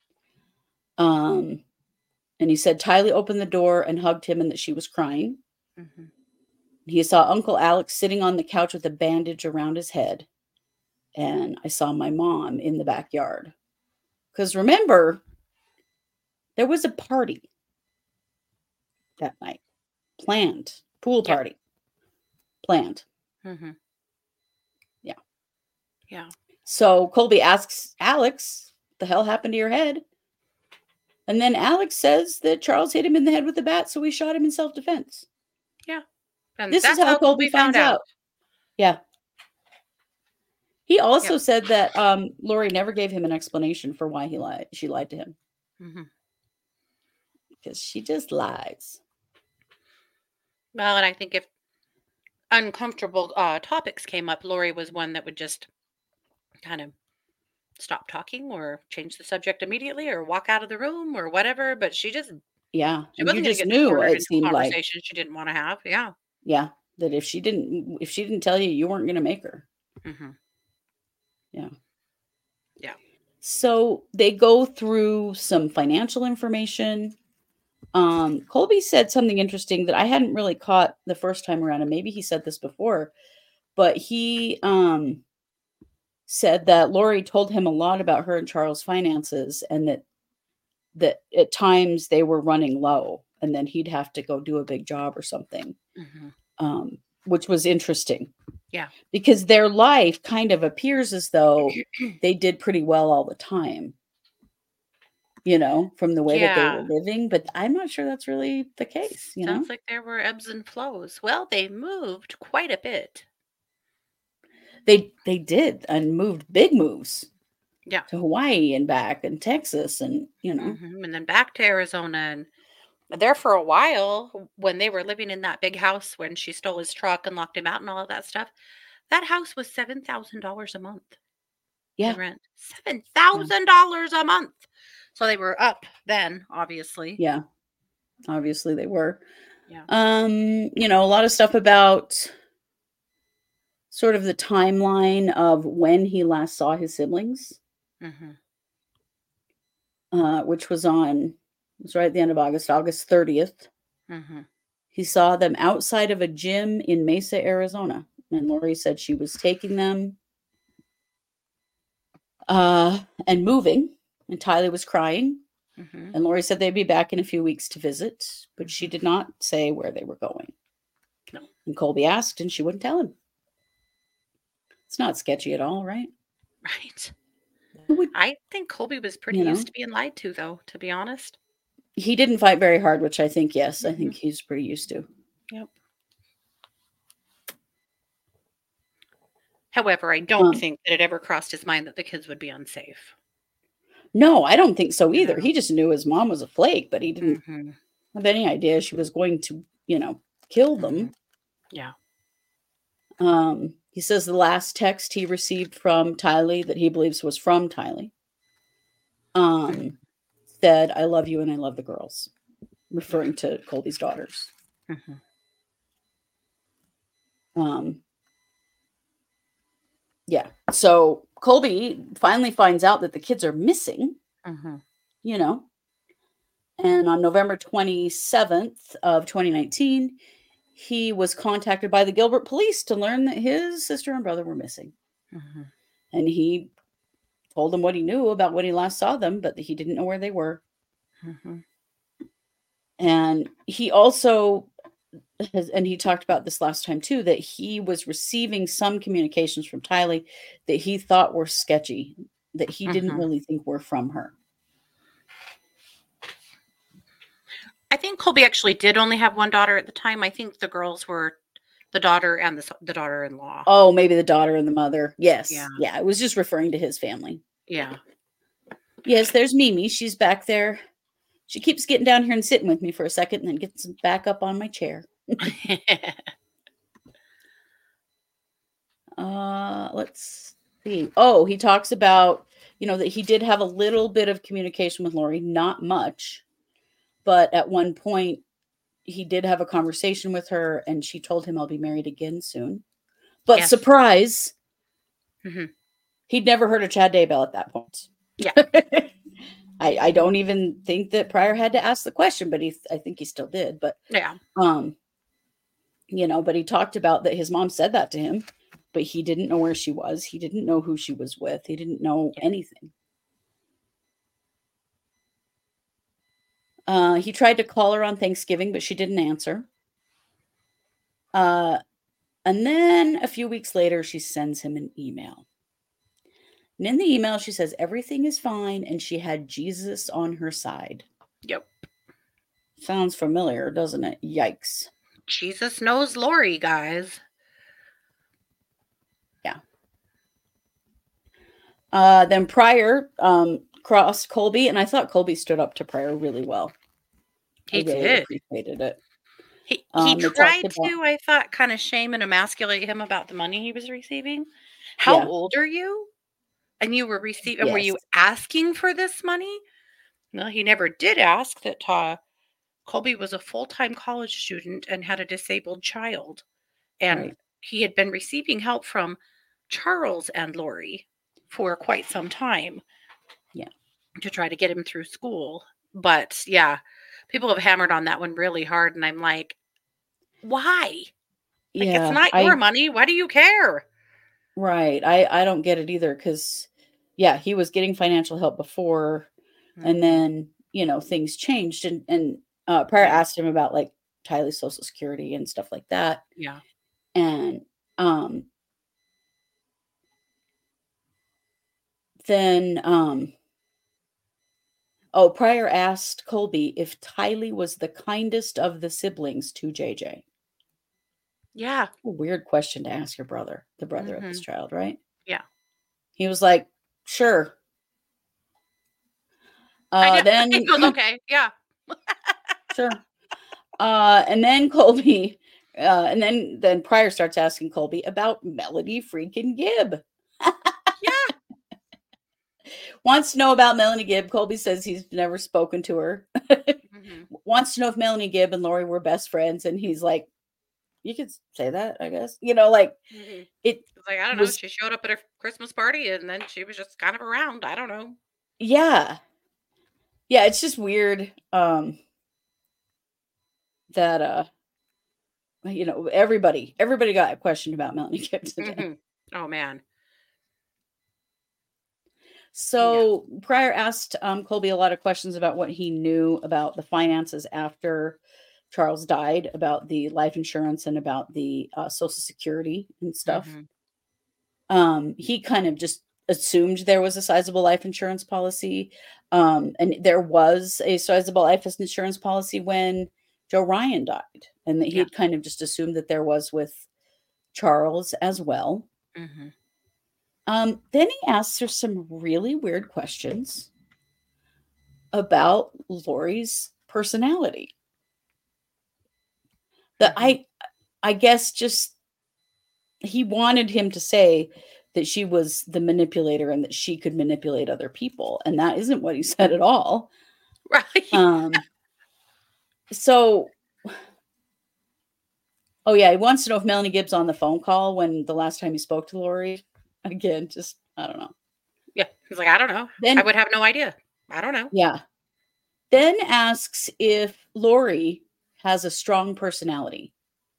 Um, and he said Tylee opened the door and hugged him and that she was crying. Mm-hmm. He saw Uncle Alex sitting on the couch with a bandage around his head. And I saw my mom in the backyard. Because remember, there was a party that night. Planned. Pool Yeah. party. Planned. Mm-hmm. Yeah. Yeah. So Colby asks Alex, "The hell happened to your head?" And then Alex says that Charles hit him in the head with a bat, so he shot him in self-defense. And This that's is how Colby found finds out. Yeah. He also Yeah. said that um, Lori never gave him an explanation for why he lied. She lied to him Mm-hmm. because she just lies. Well, and I think if uncomfortable uh, topics came up, Lori was one that would just kind of stop talking or change the subject immediately or walk out of the room or whatever. But she just Yeah, she and you wasn't going to just get knew cornered it into a seemed like conversation she didn't want to have. Yeah. yeah that if she didn't if she didn't tell you, you weren't going to make her. Mm-hmm. So they go through some financial information. Um, Colby said something interesting that I hadn't really caught the first time around, and maybe he said this before, but he um, said that Lori told him a lot about her and Charles' finances, and that that at times they were running low, and then he'd have to go do a big job or something, Mm-hmm. um, which was interesting. Yeah. Because their life kind of appears as though they did pretty well all the time, you know, from the way that they Yeah. were living. But I'm not sure that's really the case, you know? Sounds like there were ebbs and flows. Well, they moved quite a bit. They they did and moved big moves Yeah. to Hawaii and back and Texas and, you know, Mhm, and then back to Arizona, and there for a while when they were living in that big house when she stole his truck and locked him out and all of that stuff. That house was seven thousand dollars a month Yeah. in rent. seven thousand dollars a month. So they were up then, obviously. Yeah. Obviously they were. Yeah. Um, you know, a lot of stuff about sort of the timeline of when he last saw his siblings, Mhm. uh, which was on, it was right at the end of August, August thirtieth. Mhm. He saw them outside of a gym in Mesa, Arizona. And Lori said she was taking them uh, and moving. And Tylee was crying. Mhm. And Lori said they'd be back in a few weeks to visit. But she did not say where they were going. No. And Colby asked, and she wouldn't tell him. It's not sketchy at all, right? Right. Who would- I think Colby was pretty You know? used to being lied to, though, to be honest. He didn't fight very hard, which I think, yes, I Mhm. think he's pretty used to. Yep. However, I don't Um, think that it ever crossed his mind that the kids would be unsafe. No, I don't think so either. No. He just knew his mom was a flake, but he didn't Mhm. have any idea she was going to, you know, kill them. Yeah. Um, he says the last text he received from Tylee that he believes was from Tylee um, said, "I love you and I love the girls," referring to Colby's daughters. Mhm. Um, yeah. So Colby finally finds out that the kids are missing, Mhm. you know, and on November twenty-seventh of twenty nineteen, he was contacted by the Gilbert police to learn that his sister and brother were missing. Mhm. And he told them what he knew about when he last saw them, but he didn't know where they were. Mhm. And he also has, and he talked about this last time too, that he was receiving some communications from Tylee that he thought were sketchy, that he didn't Mhm. really think were from her. I think Colby actually did only have one daughter at the time. I think the girls were the daughter and the s- the daughter-in-law. Oh, maybe the daughter and the mother. Yes. Yeah. Yeah. It was just referring to his family. Yeah. Yes, there's Mimi. She's back there. She keeps getting down here and sitting with me for a second and then gets back up on my chair. Uh, let's see. Oh, he talks about, you know, that he did have a little bit of communication with Lori, not much, but at one point he did have a conversation with her and she told him, "I'll be married again soon." But Yes. surprise, Mhm. he'd never heard of Chad Daybell at that point. Yeah. I, I don't even think that Pryor had to ask the question, but he, I think he still did. But, Yeah. um, you know, but he talked about that his mom said that to him, but he didn't know where she was. He didn't know who she was with. He didn't know Yeah. anything. Uh, he tried to call her on Thanksgiving, but she didn't answer. Uh, and then a few weeks later, she sends him an email. And in the email, she says everything is fine and she had Jesus on her side. Yep. Sounds familiar, doesn't it? Yikes. Jesus knows Lori, guys. Uh, then Pryor um, crossed Colby, and I thought Colby stood up to Pryor really well. He I really did. appreciated it. He he Um, they talked tried about- to, I thought, kind of shame and emasculate him about the money he was receiving. How Yeah. old are you? And you were receiving, and were you Yes. asking for this money? No, he never did ask that. Uh, Colby was a full-time college student and had a disabled child, and Right. he had been receiving help from Charles and Lori for quite some time. Yeah. To try to get him through school. But yeah, people have hammered on that one really hard, and I'm like, why? Like, Yeah, it's not I- your money. Why do you care? Right. I, I don't get it either because, yeah, he was getting financial help before, and then, you know, things changed. And, and uh, Pryor Yeah. asked him about like Tylee's Social Security and stuff like that. Yeah. And um, then, um, oh, Pryor asked Colby if Tylee was the kindest of the siblings to J J. Yeah. A weird question to ask your brother, the brother of this Mhm. child, right? Yeah. He was like, "Sure." I Uh, know. then He goes, okay. Yeah. Sure. Uh, and then Colby, uh, and then then Pryor starts asking Colby about Melanie freaking Gibb. Yeah. Wants to know about Melanie Gibb. Colby says he's never spoken to her. Mhm. Wants to know if Melanie Gibb and Lori were best friends, and he's like, "You could say that, I guess." You know, like Mhm. it It's like, I don't know. was. She showed up at a Christmas party and then she was just kind of around. I don't know. Yeah, yeah. It's just weird um, that uh, you know, everybody, everybody got a question about Melanie Gibb today. Mhm. Oh, man. So Pryor asked um, Colby a lot of questions about what he knew about the finances after Charles died, about the life insurance and about the uh, Social Security and stuff. Mhm. Um, he kind of just assumed there was a sizable life insurance policy, um, and there was a sizable life insurance policy when Joe Ryan died, and that he Yeah. had kind of just assumed that there was with Charles as well. Mhm. Um, then he asks her some really weird questions about Lori's personality. That Mhm. I I guess just he wanted him to say that she was the manipulator and that she could manipulate other people, and that isn't what he said at all. Right. Um so oh yeah, he wants to know if Melanie Gibb's on the phone call when the last time he spoke to Lori. Again, just I don't know. Yeah. He's like, I don't know. Then I would have no idea. I don't know. yeah. Then asks if Lori has a strong personality.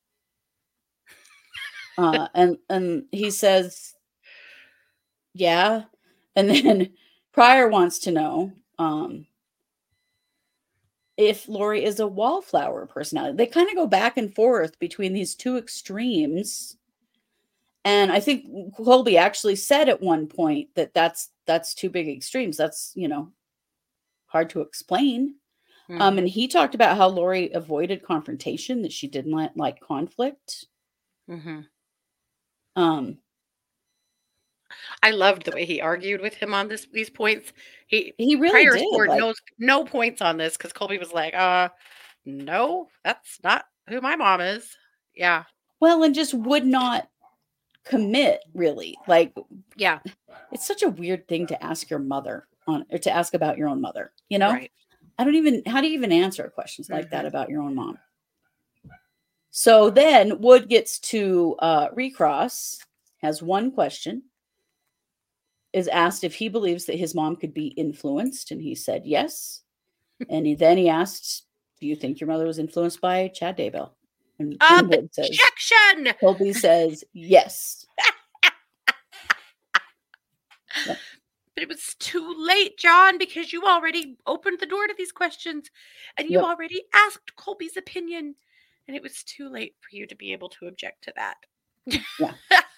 Uh, and and he says, yeah. And then Pryor wants to know um, if Lori is a wallflower personality. They kind of go back and forth between these two extremes. And I think Colby actually said at one point that that's that's two big extremes. That's, you know, hard to explain. Um, Mhm. and he talked about how Lori avoided confrontation, that she didn't like, like conflict. Mhm. Um, I loved the way he argued with him on this these points. He he really Pryor did. scored Like, no no points on this because Colby was like, uh, no, that's not who my mom is. Yeah. well, and just would not commit really. Like, Yeah. it's such a weird thing to ask your mother on, or to ask about your own mother, you know? Right. I don't even, how do you even answer questions like that Mhm. about your own mom? So then Wood gets to uh, recross, has one question, is asked if he believes that his mom could be influenced, and he said yes. And he, then he asked, do you think your mother was influenced by Chad Daybell? And, and Wood says, Objection. Colby says yes. Yep. But it was too late, John, because you already opened the door to these questions and you Yep. already asked Colby's opinion. And it was too late for you to be able to object to that. Yeah.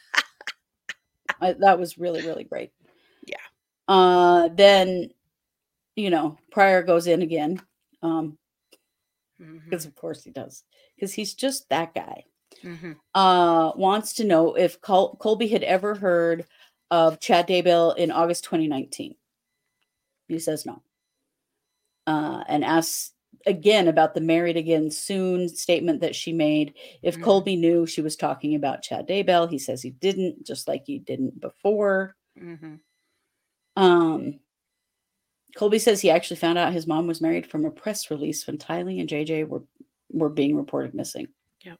I, that was really, really great. Yeah. Uh, then, you know, Pryor goes in again. Um, because Mhm. of course he does. Because he's just that guy. Mhm. Uh, wants to know if Col- Colby had ever heard of Chad Daybell in August twenty nineteen. He says no. Uh, and asks again about the married again soon statement that she made. If Mhm. Colby knew she was talking about Chad Daybell, he says he didn't, just like he didn't before. Mhm. Um, Colby says he actually found out his mom was married from a press release when Tylee and J J were were being reported missing. Yep.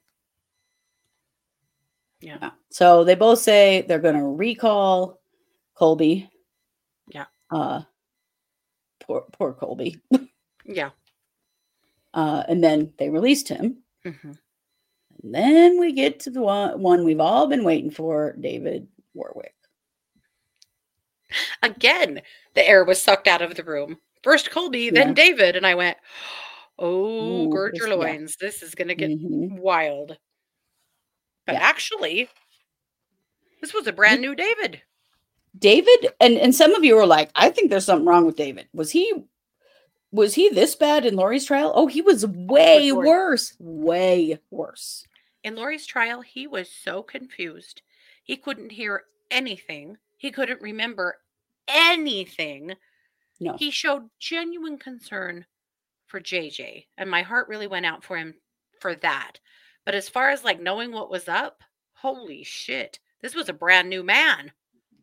Yeah. Yeah. So they both say they're going to recall Colby. Yeah. Uh, poor poor Colby. Yeah. Uh, and then they released him. Mhm. And then we get to the one, one we've all been waiting for, David Warwick. Again, the air was sucked out of the room. First Colby, Yeah. then David. And I went, oh, Ooh, gird this- your yeah. loins. This is going to get Mhm. wild. But Yeah. actually, this was a brand new David. David, and, and some of you are like, I think there's something wrong with David. Was he was he this bad in Lori's trial? Oh, he was way Lori. worse. Way worse. In Lori's trial, he was so confused. He couldn't hear anything. He couldn't remember anything. No. He showed genuine concern for J J, and my heart really went out for him for that. But as far as like knowing what was up, holy shit, this was a brand new man.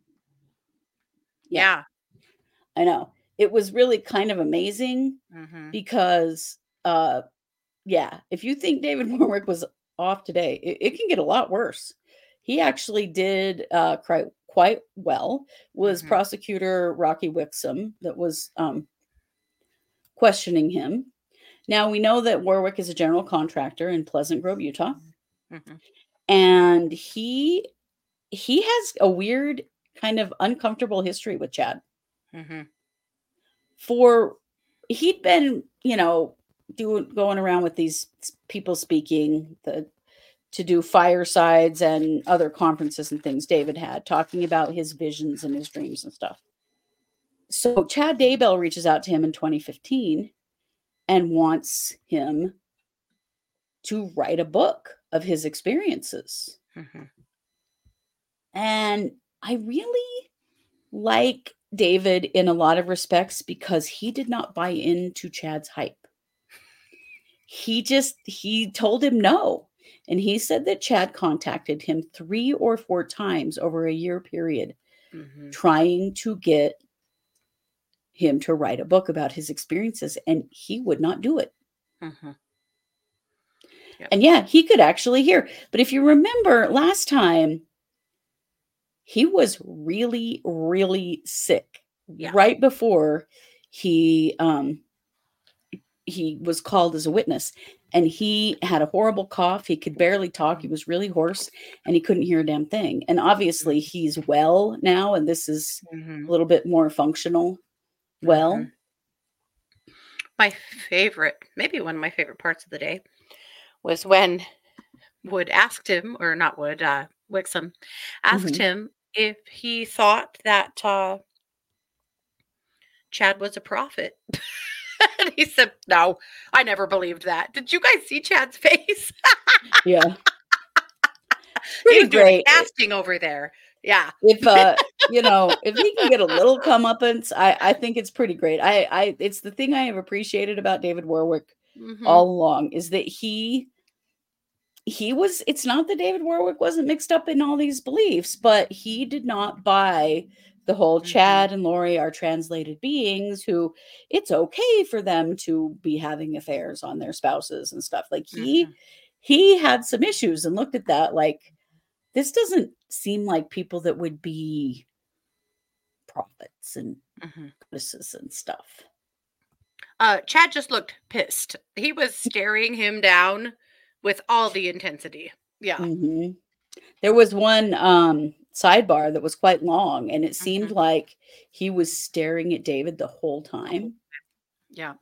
Yeah. Yeah. I know. It was really kind of amazing Mm-hmm. because, uh, yeah, if you think David Warwick was off today, it, it can get a lot worse. He actually did uh, quite, quite well. Was Mhm. prosecutor Rocky Wixom that was um, questioning him. Now, we know that Warwick is a general contractor in Pleasant Grove, Utah, Mm-hmm. and he he has a weird kind of uncomfortable history with Chad. Mm-hmm. For he'd been, you know, doing going around with these people speaking the to do firesides and other conferences and things David had, talking about his visions and his dreams and stuff. So Chad Daybell reaches out to him in twenty fifteen and wants him to write a book of his experiences. Mm-hmm. And I really like David in a lot of respects because he did not buy into Chad's hype. He just, he told him no. And he said that Chad contacted him three or four times over a year period, Mm-hmm. trying to get him to write a book about his experiences, and he would not do it. Mm-hmm. Yep. And yeah, he could actually hear. But if you remember last time, he was really, really sick Yeah. right before he um he was called as a witness, and he had a horrible cough. He could barely talk. He was really hoarse, and he couldn't hear a damn thing. And obviously he's well now, and this is Mm-hmm. a little bit more functional. Well, Mhm. My favorite, maybe one of my favorite parts of the day was when Wood asked him, or not Wood, uh, Wixom asked Mhm. him if he thought that uh, Chad was a prophet. And he said, no, I never believed that. Did you guys see Chad's face? yeah. He Pretty was doing great. casting over there. Yeah. If uh you know, if he can get a little comeuppance, I I think it's pretty great. I I it's the thing I have appreciated about David Warwick Mhm. all along is that he he was it's not that David Warwick wasn't mixed up in all these beliefs, but he did not buy the whole Mhm. Chad and Lori are translated beings who it's okay for them to be having affairs on their spouses and stuff. Like he Mhm. he had some issues and looked at that like this doesn't seem like people that would be prophets and Mhm. goddesses and stuff. Uh, Chad just looked pissed. He was staring him down with all the intensity. Yeah. Mhm. There was one um, sidebar that was quite long, and it seemed Mhm. like he was staring at David the whole time. Yeah.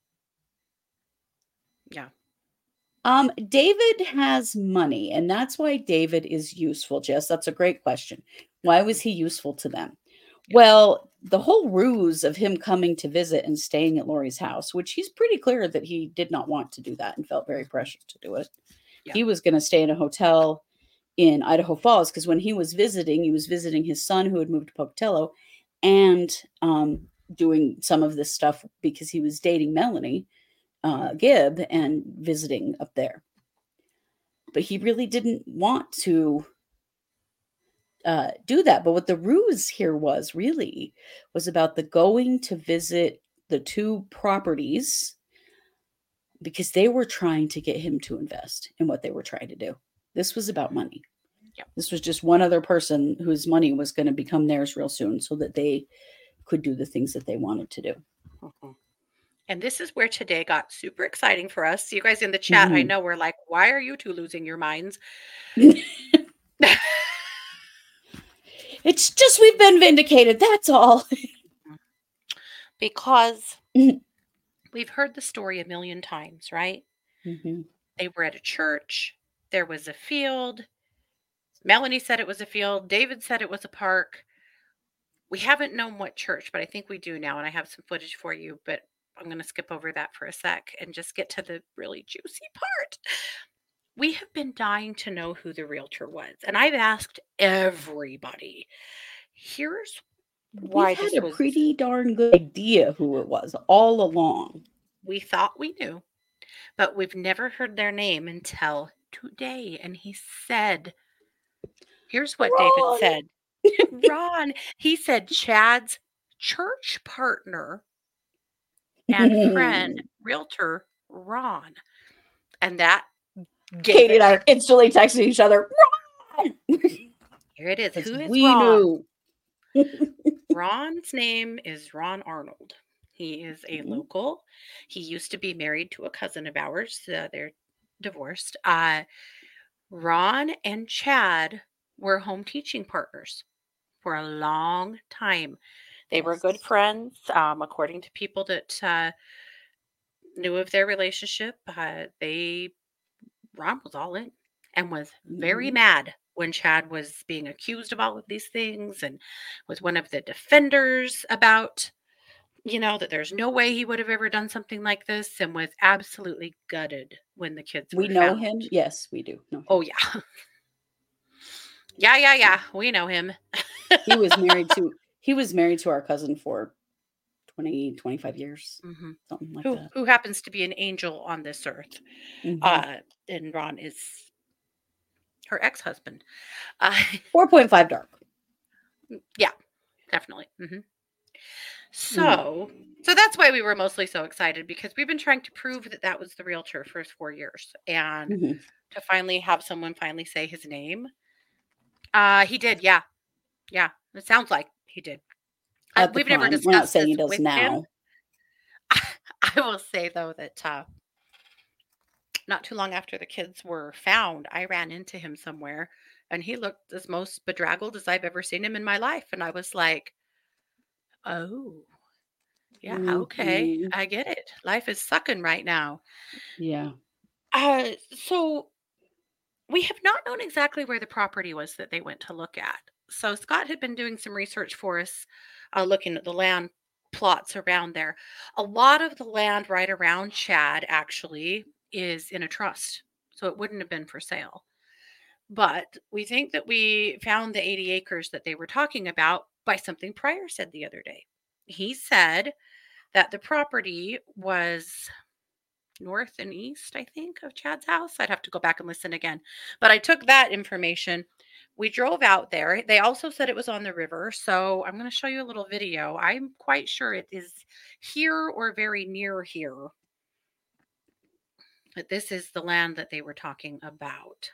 Yeah. Um, David has money, and that's why David is useful, Jess. That's a great question. Why was he useful to them? Well, the whole ruse of him coming to visit and staying at Lori's house, which he's pretty clear that he did not want to do that and felt very pressured to do it. Yeah. He was going to stay in a hotel in Idaho Falls because when he was visiting, he was visiting his son who had moved to Pocatello and um, doing some of this stuff because he was dating Melanie uh, Gibb and visiting up there. But he really didn't want to uh, do that. But what the ruse here was really was about the going to visit the two properties because they were trying to get him to invest in what they were trying to do. This was about money. Yep. This was just one other person whose money was going to become theirs real soon so that they could do the things that they wanted to do. Mhm. And this is where today got super exciting for us. You guys in the chat, I Mhm. know we're like, why are you two losing your minds? It's just we've been vindicated. That's all. Because Mhm. we've heard the story a million times, right? Mhm. They were at a church. There was a field. Melanie said it was a field. David said it was a park. We haven't known what church, but I think we do now. And I have some footage for you, but I'm going to skip over that for a sec and just get to the really juicy part. We have been dying to know who the realtor was. And I've asked everybody. Here's why We've had this a was pretty darn good idea who it was all along. we thought we knew, but we've never heard their name until today. And he said, here's what David Ron. said. Ron, he said Chad's church partner and friend, realtor Ron. And that gave Katie it. and I are instantly texting each other. Ron! Here it is. Who is we Ron? knew. Ron's name is Ron Arnold. He is a Mhm. local. He used to be married to a cousin of ours. Uh, they're divorced. Uh, Ron and Chad were home teaching partners for a long time. They were good Yes. friends, um, according to people that uh, knew of their relationship. Uh, they Ron was all in and was very Mhm. mad when Chad was being accused of all of these things and was one of the defenders about, you know, that there's no way he would have ever done something like this, and was absolutely gutted when the kids We were know found. him. Yes, we do know him. Oh, yeah. Yeah, yeah, yeah. We know him. He was married to he was married to our cousin for twenty, twenty-five years. Mhm. Something like Who, that. who happens to be an angel on this earth. Mhm. Uh, and Ron is her ex-husband. Uh, four point five dark. yeah, definitely. hmm So, so that's why we were mostly so excited, because we've been trying to prove that that was the realtor for four years, and Mhm. to finally have someone finally say his name. Uh, he did, yeah, yeah. It sounds like he did. Uh, At the we've never time. We're not discussed saying this he does with him. now. I will say though that uh, not too long after the kids were found, I ran into him somewhere, and he looked as most bedraggled as I've ever seen him in my life, and I was like, oh. Yeah, okay. Mhm. I get it. Life is sucking right now. Yeah. Uh, so we have not known exactly where the property was that they went to look at. So Scott had been doing some research for us, uh, looking at the land plots around there. A lot of the land right around Chad actually is in a trust, so it wouldn't have been for sale. But we think that we found the eighty acres that they were talking about by something Pryor said the other day. He said that the property was north and east, I think, of Chad's house. I'd have to go back and listen again. But I took that information. We drove out there. They also said it was on the river. So I'm going to show you a little video. I'm quite sure it is here or very near here. But this is the land that they were talking about.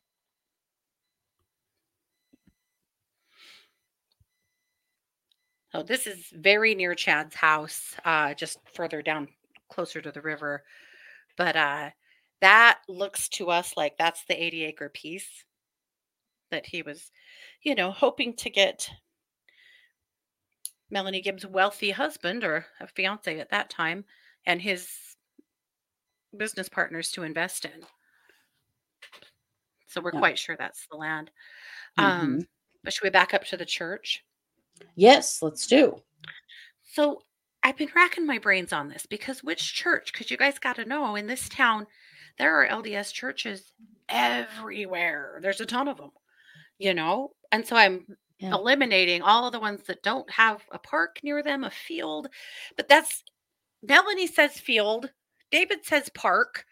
So this is very near Chad's house, uh, just further down, closer to the river. But uh, that looks to us like that's the eighty acre piece that he was, you know, hoping to get Melanie Gibbs' wealthy husband, or a fiance at that time, and his business partners to invest in. So we're Yeah. quite sure that's the land. Mhm. Um, but should we back up to the church? Yes, let's do. So I've been racking my brains on this, because which church? Because you guys got to know, in this town, there are L D S churches everywhere. There's a ton of them, you know? And so I'm Yeah. eliminating all of the ones that don't have a park near them, a field. But that's, Melanie says field, David says park.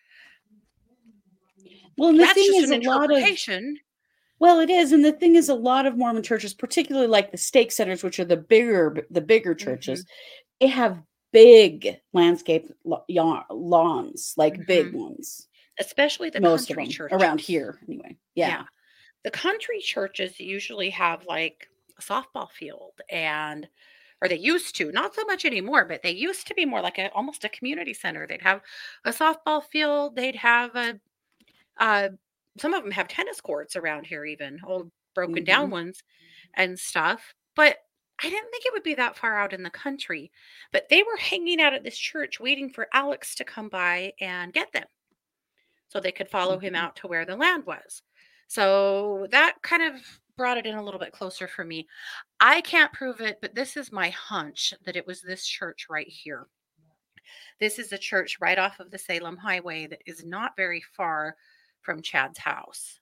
Well, and the That's thing just is, an a lot of interpretation. well, it is, and the thing is, a lot of Mormon churches, particularly like the stake centers, which are the bigger, the bigger churches, they have big landscape lo- yawn- lawns, like big Mhm. ones. Especially the Most of country them churches. around here, anyway. Yeah. Yeah. The country churches usually have like a softball field, and or they used to, not so much anymore, but they used to be more like a almost a community center. They'd have a softball field, they'd have a uh some of them have tennis courts around here, even old broken down Mhm. ones and stuff. But I didn't think it would be that far out in the country. But they were hanging out at this church waiting for Alex to come by and get them, so they could follow him Mhm. out to where the land was. So that kind of brought it in a little bit closer for me. I can't prove it, but this is my hunch that it was this church right here. This is a church right off of the Salem Highway that is not very far from Chad's house.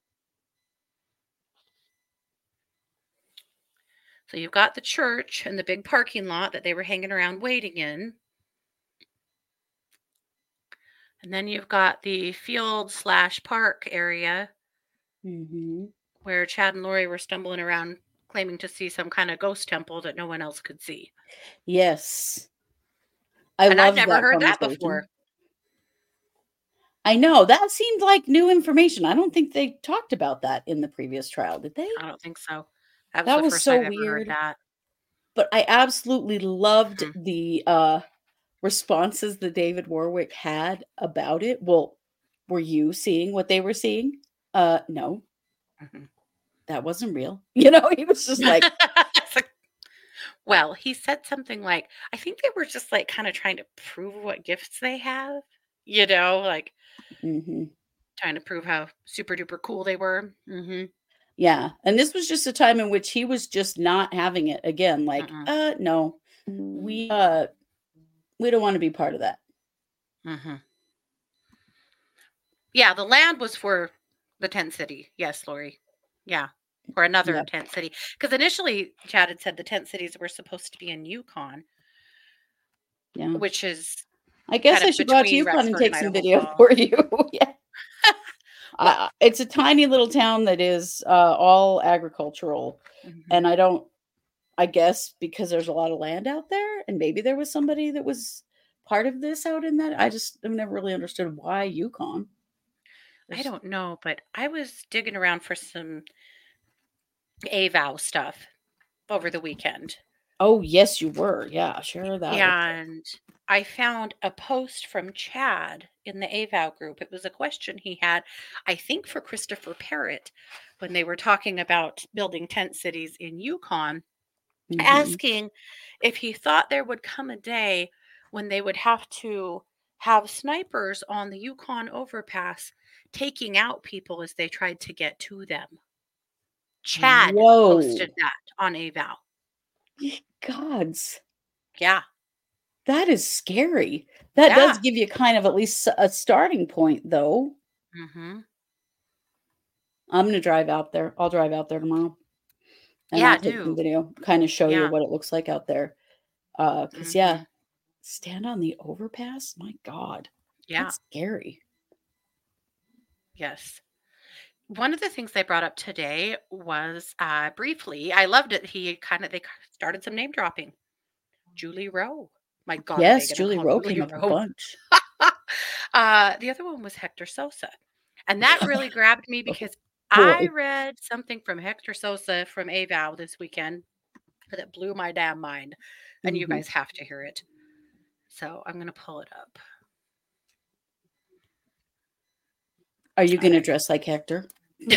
So you've got the church and the big parking lot that they were hanging around waiting in. And then you've got the field slash park area Mm-hmm. where Chad and Lori were stumbling around claiming to see some kind of ghost temple that no one else could see. Yes. I And I've love never that heard that conversation. before. I know. That seemed like new information. I don't think they talked about that in the previous trial, did they? I don't think so. That was That the was first so I've ever heard weird. that. But I absolutely loved Mhm. the uh, responses that David Warwick had about it. Well, were you seeing what they were seeing? Uh, no, Mhm. that wasn't real. You know, he was just like, It's like- well, he said something like, I think they were just like kind of trying to prove what gifts they have, you know, like mhm. trying to prove how super duper cool they were. hmm Yeah. And this was just a time in which he was just not having it again. Like, Mm-mm. uh, no, we uh, we don't want to be part of that. hmm Yeah, the land was for the tent city. Yes, Lori. Yeah, for another Yeah. tent city. Because initially, Chad had said the tent cities were supposed to be in Yukon, Yeah. which is I guess kind I of should go out to between Yukon and Rexford take and some Idaho video Falls. for you. Yeah. Well- Uh, it's a tiny little town that is uh, all agricultural. Mhm. And I don't, I guess because there's a lot of land out there, and maybe there was somebody that was part of this out in that. I just have never really understood why Yukon. I There's- don't know, but I was digging around for some A V O W stuff over the weekend. Oh, yes, you were. Yeah, sure. That. was- And I found a post from Chad in the A V O W group. It was a question he had, I think, for Christopher Parrott when they were talking about building tent cities in Yukon, Mhm. asking if he thought there would come a day when they would have to have snipers on the Yukon overpass taking out people as they tried to get to them. Chad Whoa. posted that on A V O W. Ye Gods. Yeah. That is scary. That does Yeah. give you kind of at least a starting point, though. hmm I'm gonna drive out there. I'll drive out there tomorrow. And Yeah, I'll take some do. video, kind of show you Yeah. what it looks like out there. Uh, 'cause yeah, Mhm. stand on the overpass? My God, Yeah. that's scary. Yes. One of the things they brought up today was uh, briefly, I loved it. He kind of, they started some name dropping. Julie Rowe. My God, are they Yes, gonna Julie call Rowe Julie came up a Rowe? bunch. uh, the other one was Hector Sosa. And that really grabbed me because Boy. I read something from Hector Sosa from A V O W this weekend that blew my damn mind. And you Mhm. guys have to hear it. So I'm going to pull it up. Are you gonna Alright. dress like Hector?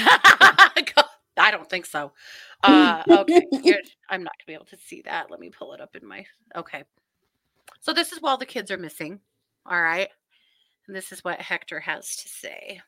I don't think so. Uh, okay, here, I'm not gonna be able to see that. Let me pull it up in my. Okay, so this is while the kids are missing. All right, and this is what Hector has to say.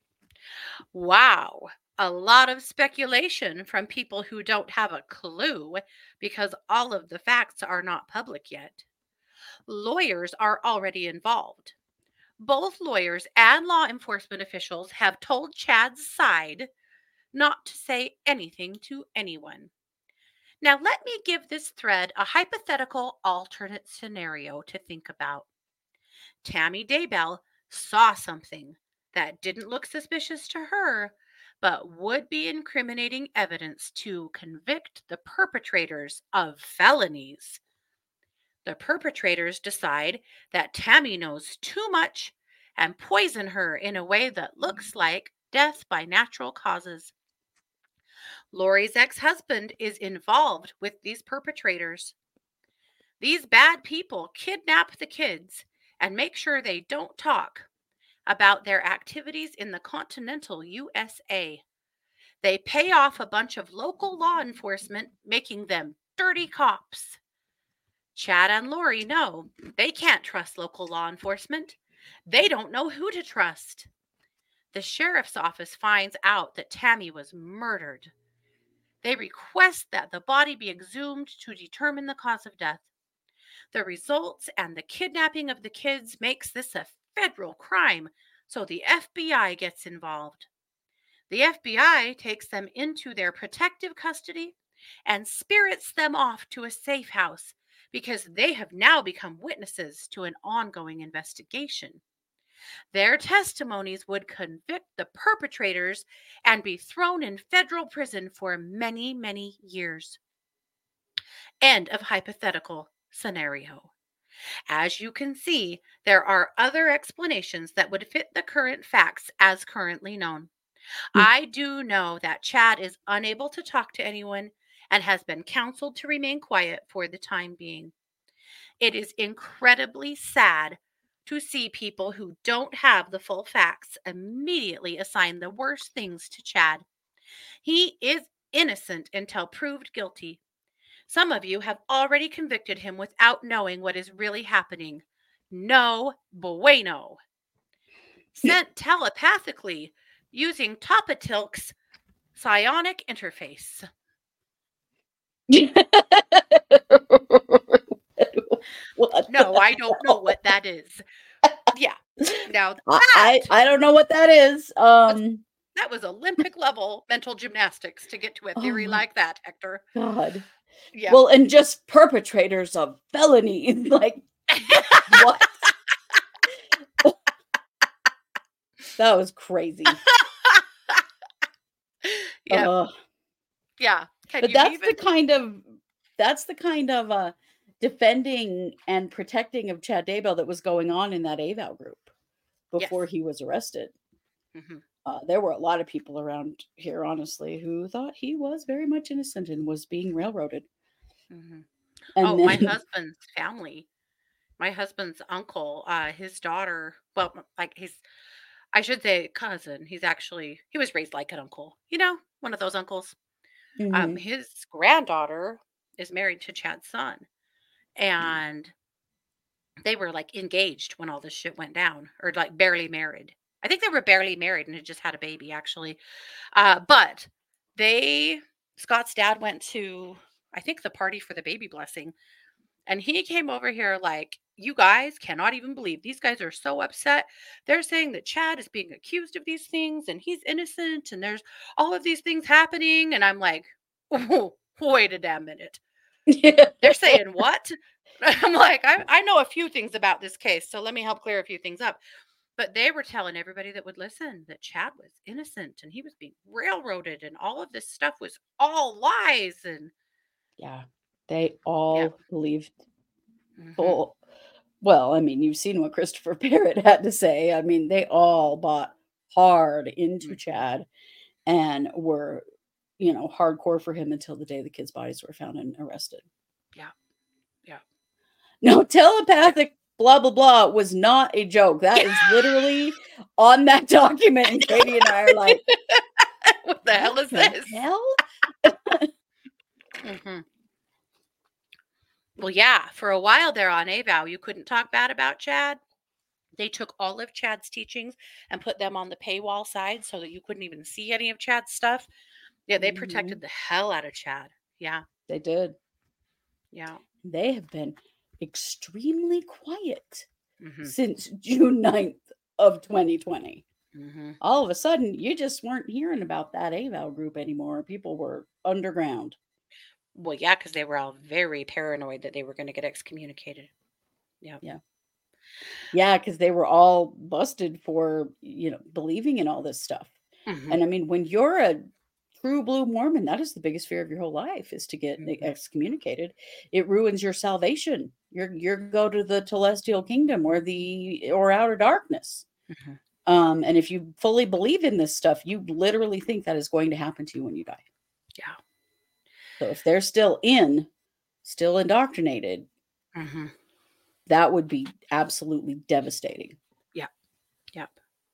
Wow, a lot of speculation from people who don't have a clue because all of the facts are not public yet. Lawyers are already involved. Both lawyers and law enforcement officials have told Chad's side not to say anything to anyone. Now, let me give this thread a hypothetical alternate scenario to think about. Tammy Daybell saw something that didn't look suspicious to her, but would be incriminating evidence to convict the perpetrators of felonies. The perpetrators decide that Tammy knows too much and poison her in a way that looks like death by natural causes. Lori's ex-husband is involved with these perpetrators. These bad people kidnap the kids and make sure they don't talk about their activities in the continental U S A. They pay off a bunch of local law enforcement, making them dirty cops. Chad and Lori know they can't trust local law enforcement. They don't know who to trust. The sheriff's office finds out that Tammy was murdered. They request that the body be exhumed to determine the cause of death. The results and the kidnapping of the kids makes this a federal crime, so the F B I gets involved. The F B I takes them into their protective custody and spirits them off to a safe house because they have now become witnesses to an ongoing investigation. Their testimonies would convict the perpetrators and be thrown in federal prison for many, many years. End of hypothetical scenario. As you can see, there are other explanations that would fit the current facts as currently known. Mm. I do know that Chad is unable to talk to anyone and has been counseled to remain quiet for the time being. It is incredibly sad to see people who don't have the full facts immediately assign the worst things to Chad. He is innocent until proved guilty. Some of you have already convicted him without knowing what is really happening. No bueno. Sent telepathically using Topatilk's psionic interface. What No, the I don't know hell? what that is. Yeah. Now I, that, I I don't know what that is. Um, that was Olympic level mental gymnastics to get to a Oh theory my like that, Hector. God. Yeah. Well, and just perpetrators of felony, like what? That was crazy. yeah. Ugh. yeah. Can But you that's even? the kind of that's the kind of uh defending and protecting of Chad Daybell that was going on in that A V A L group before Yes. he was arrested. hmm Uh, there were a lot of people around here, honestly, who thought he was very much innocent and was being railroaded. hmm And Oh, then, my husband's family. My husband's uncle, uh, his daughter, well, m- like he's, I should say cousin. He's actually, he was raised like an uncle, you know, one of those uncles. Um, Mhm. his granddaughter is married to Chad's son, and they were like engaged when all this shit went down, or like barely married. I think they were barely married and had just had a baby, actually. Uh, but they, Scott's dad went to, I think, the party for the baby blessing. And he came over here like, you guys cannot even believe these guys are so upset. They're saying that Chad is being accused of these things and he's innocent and there's all of these things happening. And I'm like, oh, wait a damn minute. They're saying what? I'm like, I, I know a few things about this case, so let me help clear a few things up. But they were telling everybody that would listen that Chad was innocent and he was being railroaded and all of this stuff was all lies. And Yeah, they all yeah. believed Mhm. full. Well, I mean, you've seen what Christopher Barrett had to say. I mean, they all bought hard into Mhm. Chad and were, you know, hardcore for him until the day the kids' bodies were found and arrested. Yeah. Yeah. No, telepathic blah blah blah was not a joke. That is literally on that document, and Katie and I are like, What the hell is the this? hell? hmm Well, yeah, for a while there on A V A L, you couldn't talk bad about Chad. They took all of Chad's teachings and put them on the paywall side so that you couldn't even see any of Chad's stuff. Yeah, they Mhm. protected the hell out of Chad. Yeah. They did. Yeah. They have been extremely quiet hmm since June ninth of twenty twenty. hmm All of a sudden, you just weren't hearing about that A V A L group anymore. People were underground. Well, yeah, because they were all very paranoid that they were going to get excommunicated. Yeah. Yeah. Yeah, because they were all busted for, you know, believing in all this stuff. hmm And I mean, when you're a true blue Mormon, that is the biggest fear of your whole life is to get Mhm. excommunicated. It ruins your salvation. You're you're go to the celestial kingdom or the or outer darkness. Mhm. Um, and if you fully believe in this stuff, you literally think that is going to happen to you when you die. Yeah. So if they're still in, still indoctrinated, hmm that would be absolutely devastating. Yep. Yep.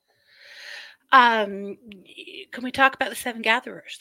Um, y- can we talk about the seven gatherers?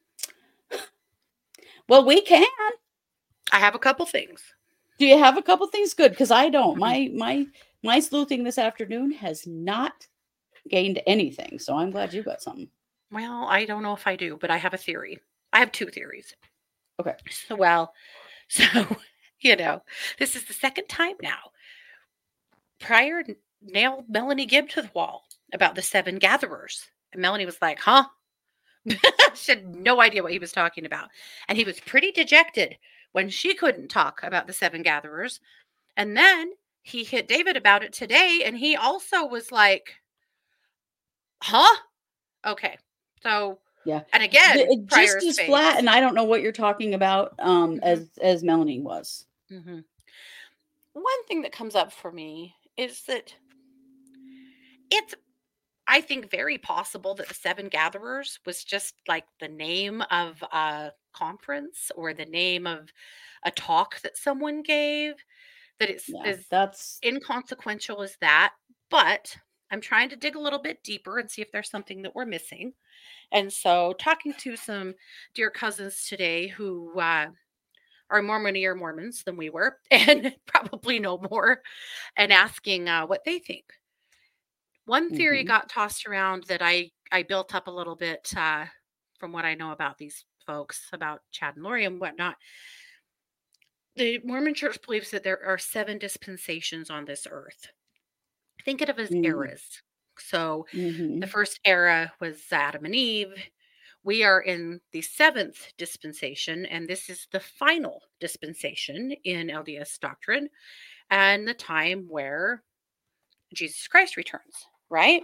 Well, we can. I have a couple things. Do you have a couple things good? Because I don't. Mhm. My my my sleuthing this afternoon has not gained anything. So I'm glad you got something. Well, I don't know if I do, but I have a theory. I have two theories. Okay. So, well, so, you know, this is the second time now. Pryor n- nailed Melanie Gibb to the wall about the seven gatherers. And Melanie was like, huh? She had no idea what he was talking about. And he was pretty dejected when she couldn't talk about the seven gatherers. And then he hit David about it today, and he also was like, huh? Okay. So, Yeah. and again, It just Pryor's as face. flat, and I don't know what you're talking about, um, Mhm. as as Melanie was. Mm-hmm. One thing that comes up for me is that it's, I think, very possible that the Seven Gatherers was just like the name of a conference or the name of a talk that someone gave, that it's Yeah, as that's inconsequential as that. But I'm trying to dig a little bit deeper and see if there's something that we're missing. And so, talking to some dear cousins today who uh, are Mormonier Mormons than we were and probably know more, and asking uh, what they think. One theory mhm. got tossed around that I I built up a little bit uh, from what I know about these folks, about Chad and Lori and whatnot. The Mormon Church believes that there are seven dispensations on this earth. Think of it as Mm, eras. So the mhm. first era was Adam and Eve. We are in the seventh dispensation, and this is the final dispensation in L D S doctrine and the time where Jesus Christ returns, right?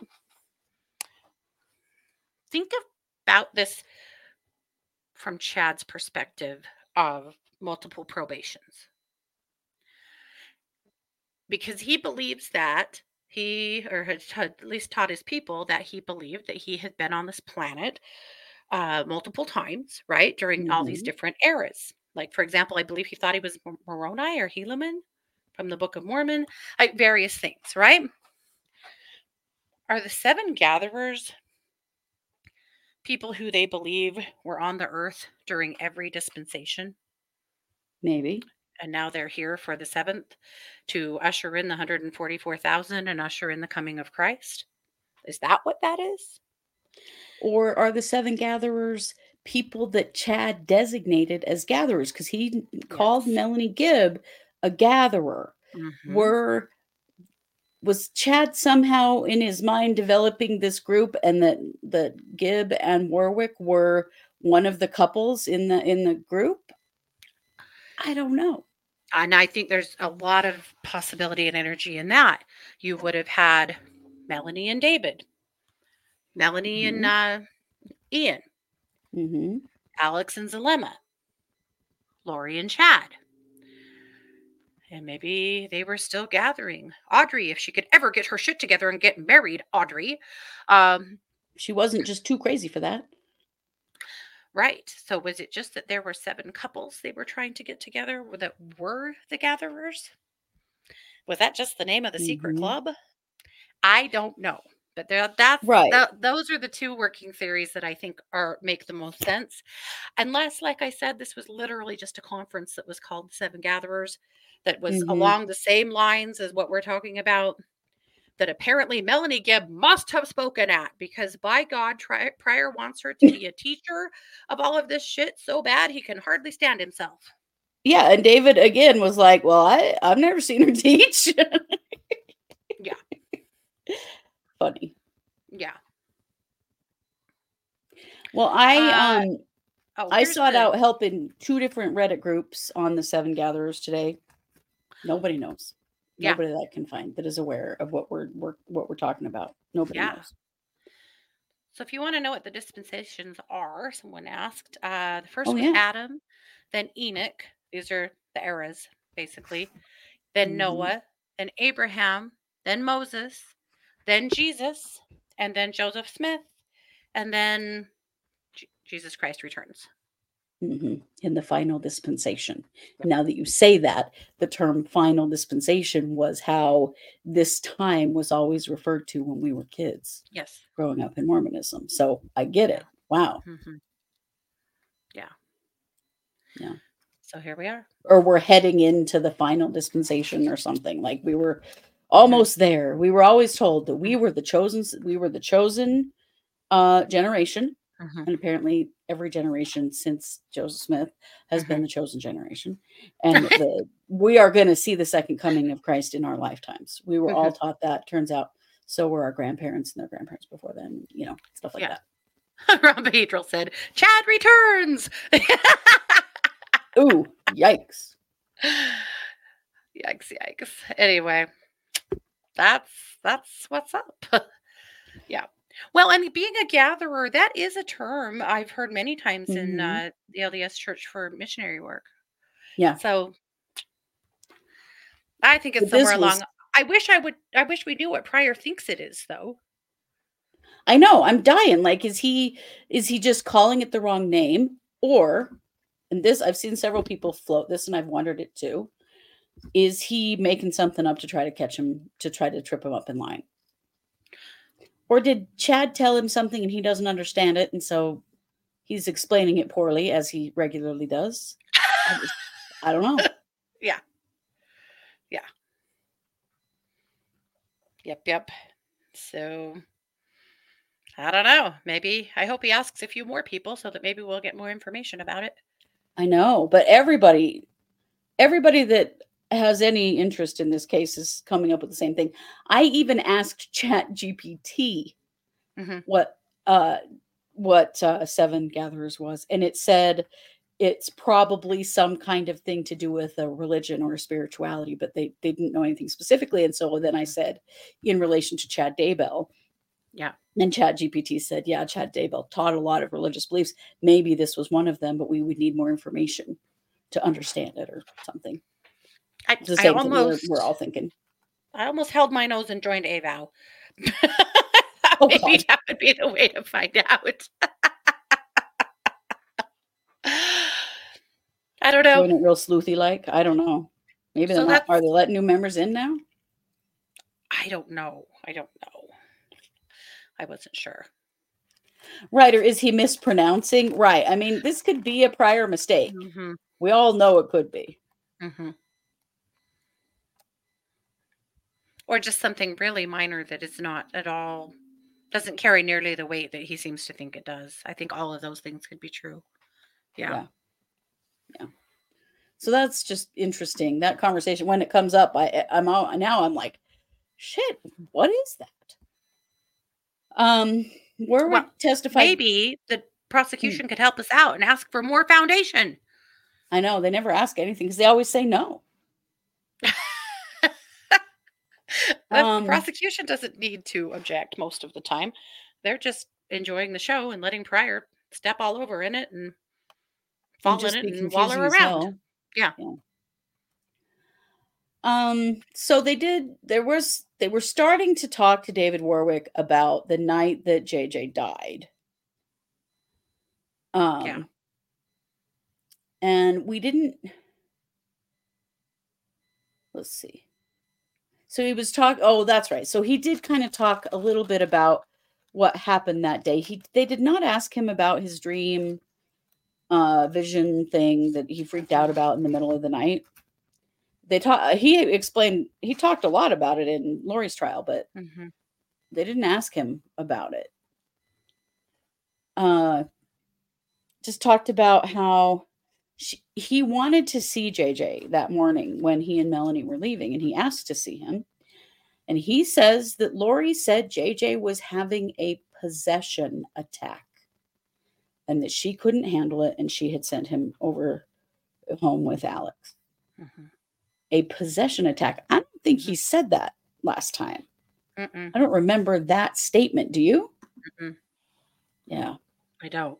Think about this from Chad's perspective of multiple probations, because he believes that he, or had had at least taught his people that he believed that he had been on this planet uh, multiple times, right, during all these Mhm. different eras. Like, for example, I believe he thought he was Mor- Moroni or Helaman from the Book of Mormon, like various things, right? Are the seven gatherers people who they believe were on the earth during every dispensation? Maybe. And now they're here for the seventh to usher in the one hundred forty-four thousand and usher in the coming of Christ. Is that what that is? Or are the seven gatherers people that Chad designated as gatherers? Because he called Yes. Melanie Gibb a gatherer. Mhm. Were was Chad somehow in his mind developing this group, and that that Gibb and Warwick were one of the couples in the in the group? I don't know. And I think there's a lot of possibility and energy in that. You would have had Melanie and David, Melanie and Mhm. uh, Ian, Mhm. Alex and Zalema, Lori and Chad. And maybe they were still gathering. Audrey, if she could ever get her shit together and get married, Audrey. Um, She wasn't just too crazy for that. right. So was it just that there were seven couples they were trying to get together that were the gatherers? Was that just the name of the secret Mhm. club? I don't know. But there, that's Right. the, those are the two working theories that I think are make the most sense. Unless, like I said, this was literally just a conference that was called the Seven Gatherers, that was Mhm. along the same lines as what we're talking about, that apparently Melanie Gibb must have spoken at, because by God, Tri- Pryor wants her to be a teacher of all of this shit so bad he can hardly stand himself. Yeah, and David again was like, "Well, I I've never seen her teach." Yeah. Funny. Yeah. Well, I Uh, um oh, I here's sought the out help in two different Reddit groups on the Seven Gatherers today. Nobody knows. yeah, Nobody that I can find that is aware of what we're, we're what we're talking about. Nobody yeah. knows. So if you want to know what the dispensations are, someone asked. Uh, the first Oh was yeah. Adam, then Enoch. These are the eras, basically. Then Mhm. Noah, then Abraham, then Moses, then Jesus, and then Joseph Smith, and then J- Jesus Christ returns. Mhm. In the final dispensation. Yep. Now that you say that, the term final dispensation was how this time was always referred to when we were kids Yes. growing up in Mormonism. So I get Yeah. it. Wow. hmm Yeah. Yeah. So here we are. Or we're heading into the final dispensation or something. Like we were Mhm. almost there. We were always told that we were the chosen we were the chosen uh generation. Mhm. And apparently every generation since Joseph Smith has been Mhm. the chosen generation. And the we are going to see the second coming of Christ in our lifetimes. We were all Mhm. taught that. Turns out so were our grandparents and their grandparents before them, you know, stuff like Yeah. that. Ron Behedral said, Chad returns. Ooh, yikes. Yikes, yikes. Anyway, that's that's what's up. Yeah. Well, and being a gatherer, that is a term I've heard many times in hmm uh, the L D S Church for missionary work. Yeah. So I think it's But somewhere this was, along. I wish I would. I wish we knew what Pryor thinks it is, though. I know, I'm dying. Like, is he, is he just calling it the wrong name? Or, and this, I've seen several people float this and I've wondered it too. Is he making something up to try to catch him, to try to trip him up in line? Or did Chad tell him something and he doesn't understand it? And so he's explaining it poorly as he regularly does. I, just, I don't know. Yeah. Yeah. Yep. Yep. So I don't know. Maybe I hope he asks a few more people so that maybe we'll get more information about it. I know, but everybody, everybody that has any interest in this case is coming up with the same thing. I even asked Chat G P T Mhm. what uh what uh, Seven Gatherers was, and it said it's probably some kind of thing to do with a religion or a spirituality, but they they didn't know anything specifically. And so then I said, in relation to Chad Daybell, Yeah. and Chat G P T said, yeah, Chad Daybell taught a lot of religious beliefs. Maybe this was one of them, but we would need more information to understand it or something. I, It's the I same thing we're, almost we're all thinking. I almost held my nose and joined A V O W. Oh, Maybe God. that would be the way to find out. I don't know. Doing it real sleuthy like. I don't know. Maybe So they're not. Are that's they letting new members in now? I don't know. I don't know. I wasn't sure. Right. Or is he mispronouncing? Right. I mean, this could be a prior mistake. Mm-hmm. We all know it could be. Mm-hmm. Or just something really minor that is not at all, doesn't carry nearly the weight that he seems to think it does. I think all of those things could be true. Yeah. Yeah. Yeah. So that's just interesting. That conversation, when it comes up, I, I'm all, now I'm like, shit, what is that? Um, Warwick Well, testified. maybe the prosecution could help us out and ask for more foundation. I know they never ask anything because they always say no. The Um, prosecution doesn't need to object most of the time. They're just enjoying the show and letting Pryor step all over in it and and fall in just it be and confusing waller as around. hell. Yeah. Yeah. Um, so they did, there was, they were starting to talk to David Warwick about the night that J J died. Um, Yeah. and we didn't, let's see. So he was talk. Oh, that's right. So he did kind of talk a little bit about what happened that day. He, they did not ask him about his dream, uh, vision thing that he freaked out about in the middle of the night. They talked. He explained. He talked a lot about it in Lori's trial, but Mm-hmm. they didn't ask him about it. Uh, just talked about how she, he wanted to see J J that morning when he and Melanie were leaving, and he asked to see him. And he says that Lori said J J was having a possession attack, and that she couldn't handle it, and she had sent him over home with Alex. Mm-hmm. A possession attack. I don't think he said that last time. Mm-mm. I don't remember that statement. Do you? Mm-mm. Yeah. I don't.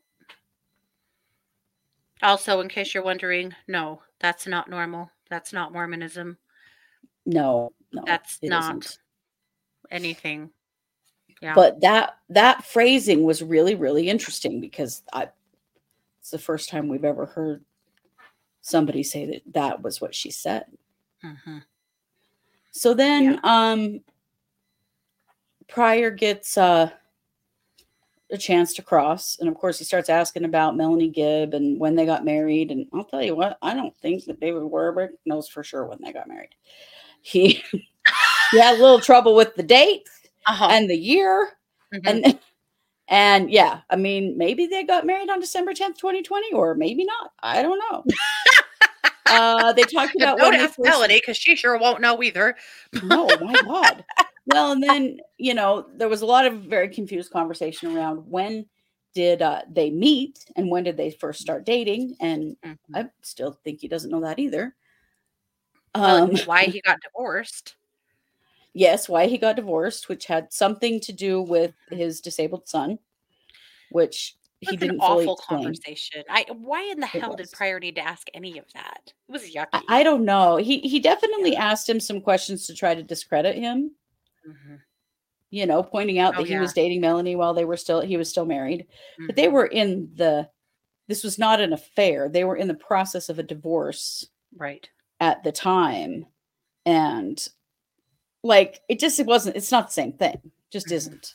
Also, in case you're wondering, no, that's not normal. That's not Mormonism. No, no. That's it not isn't. anything. Yeah. But that that phrasing was really, really interesting because I it's the first time we've ever heard somebody say that that was what she said. Mm-hmm. So then Yeah. um Pryor gets uh a chance to cross, and of course he starts asking about Melanie Gibb and when they got married. And I'll tell you what, I don't think that David Warwick knows for sure when they got married. He he had a little trouble with the date Uh-huh. and the year. Mhm. And and yeah, I mean, maybe they got married on December tenth, twenty twenty, or maybe not. I don't know. uh, they talked And about don't when they ask first- Melanie because she sure won't know either. No, my God. Well, and then, you know, there was a lot of very confused conversation around when did uh, they meet and when did they first start dating. And Mhm. I still think he doesn't know that either. Well, Um, and why he got divorced. yes, why he got divorced, which had something to do with his disabled son, which he That's an didn't fully awful explain. conversation. I why in the It hell did was. Pryor need to ask any of that? It was I, yucky. I don't know. He he definitely Yeah. asked him some questions to try to discredit him. hmm You know, pointing out Oh that he yeah. was dating Melanie while they were still he was still married, but they hmm were in the. This was not an affair. They were in the process of a divorce Right. at the time, and like it just it wasn't. It's not the same thing. Just hmm isn't.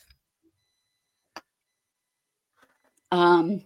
Um,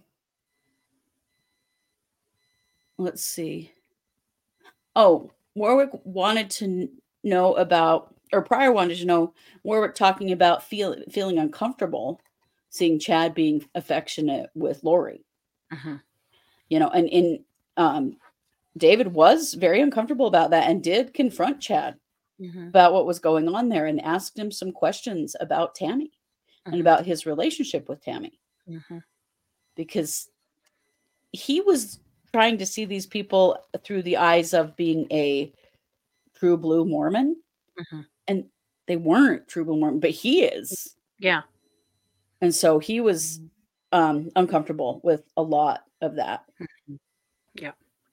let's see. Oh, Warwick wanted to kn- know about, or Pryor wanted to know Warwick talking about feel, feeling uncomfortable seeing Chad being affectionate with Lori. hmm You know, and in um, David was very uncomfortable about that and did confront Chad hmm about what was going on there and asked him some questions about Tammy and hmm about his relationship with Tammy hmm because he was trying to see these people through the eyes of being a true blue Mormon, hmm and they weren't true blue Mormon, but he is. Yeah. And so he was um, uncomfortable with a lot of that. hmm Yeah.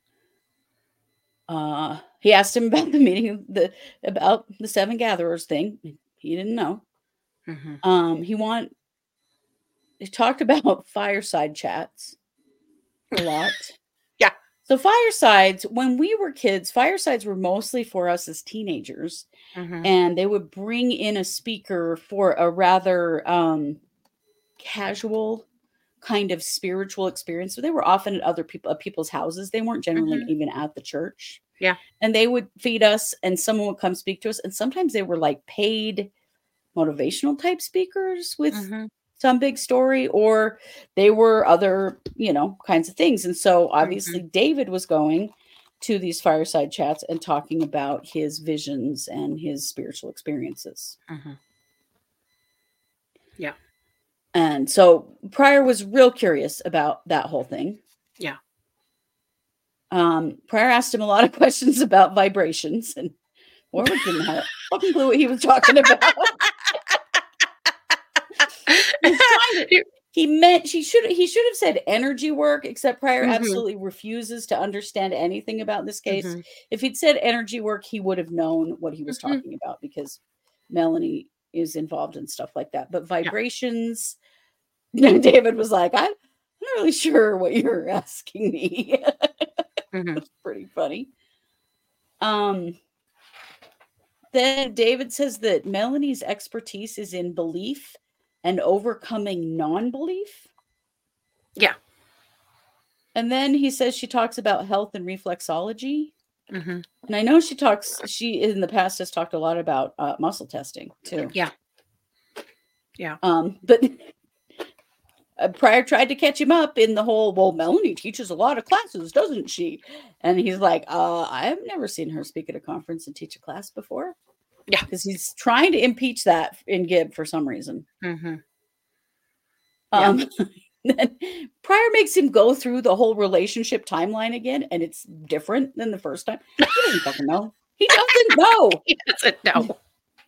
Uh, he asked him about the meeting, the about the seven gatherers thing. He didn't know. hmm Um, he want he talked about fireside chats a lot. Yeah. So firesides, when we were kids, firesides were mostly for us as teenagers, hmm and they would bring in a speaker for a rather um, casual kind of spiritual experience. So they were often at other people at people's houses. They weren't generally hmm even at the church. Yeah. And they would feed us, and someone would come speak to us. And sometimes they were like paid motivational type speakers with hmm some big story, or they were other, you know, kinds of things. And so obviously hmm David was going to these fireside chats and talking about his visions and his spiritual experiences. hmm Yeah. And so Pryor was real curious about that whole thing. Yeah. Um, Pryor asked him a lot of questions about vibrations, and Warwick didn't have a fucking clue what he was talking about. He was trying to, he meant she should he should have said energy work, except Pryor hmm absolutely refuses to understand anything about this case. hmm If he'd said energy work, he would have known what he was hmm talking about because Melanie is involved in stuff like that. But Yeah. vibrations, David was like, I'm not really sure what you're asking me. hmm It's pretty funny. Um, then David says that Melanie's expertise is in belief and overcoming non-belief. Yeah. And then he says she talks about health and reflexology. hmm And I know she talks, she in the past has talked a lot about uh, muscle testing too. Yeah. Yeah. Um, but uh, Pryor tried to catch him up in the whole, well, Melanie teaches a lot of classes, doesn't she? And he's like, uh, I've never seen her speak at a conference and teach a class before. Yeah. Because he's trying to impeach that in Gibb for some reason. hmm Um, then Pryor makes him go through the whole relationship timeline again, and it's different than the first time. He doesn't fucking know. He doesn't know. He doesn't know.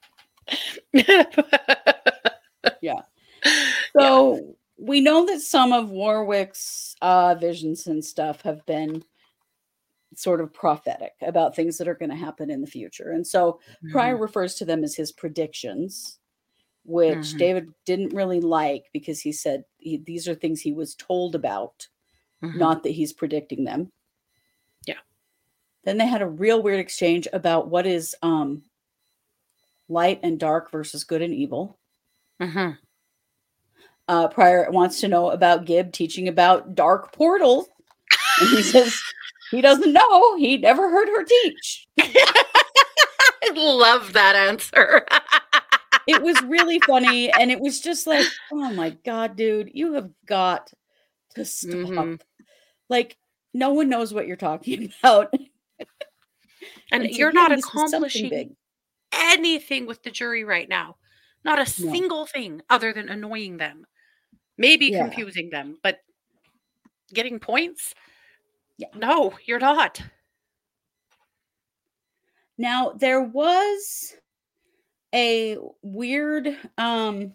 Yeah. So we know that some of Warwick's uh, visions and stuff have been sort of prophetic about things that are going to happen in the future. And so Pryor Mhm. refers to them as his predictions, which Mhm. David didn't really like because he said he, these are things he was told about, Mhm. not that he's predicting them. Yeah. Then they had a real weird exchange about what is um, light and dark versus good and evil. Mhm. Uh, Pryor wants to know about Gibb teaching about dark portals. And he says he doesn't know. He never heard her teach. I love that answer. It was really funny. And it was just like, oh my God, dude, you have got to stop. Mhm. Like, no one knows what you're talking about. And And to you're not him, this is something accomplishing big. anything with the jury right now. Not a No. single thing other than annoying them. Maybe Yeah. confusing them, but getting points? Yeah. No, you're not. Now there was a weird, um,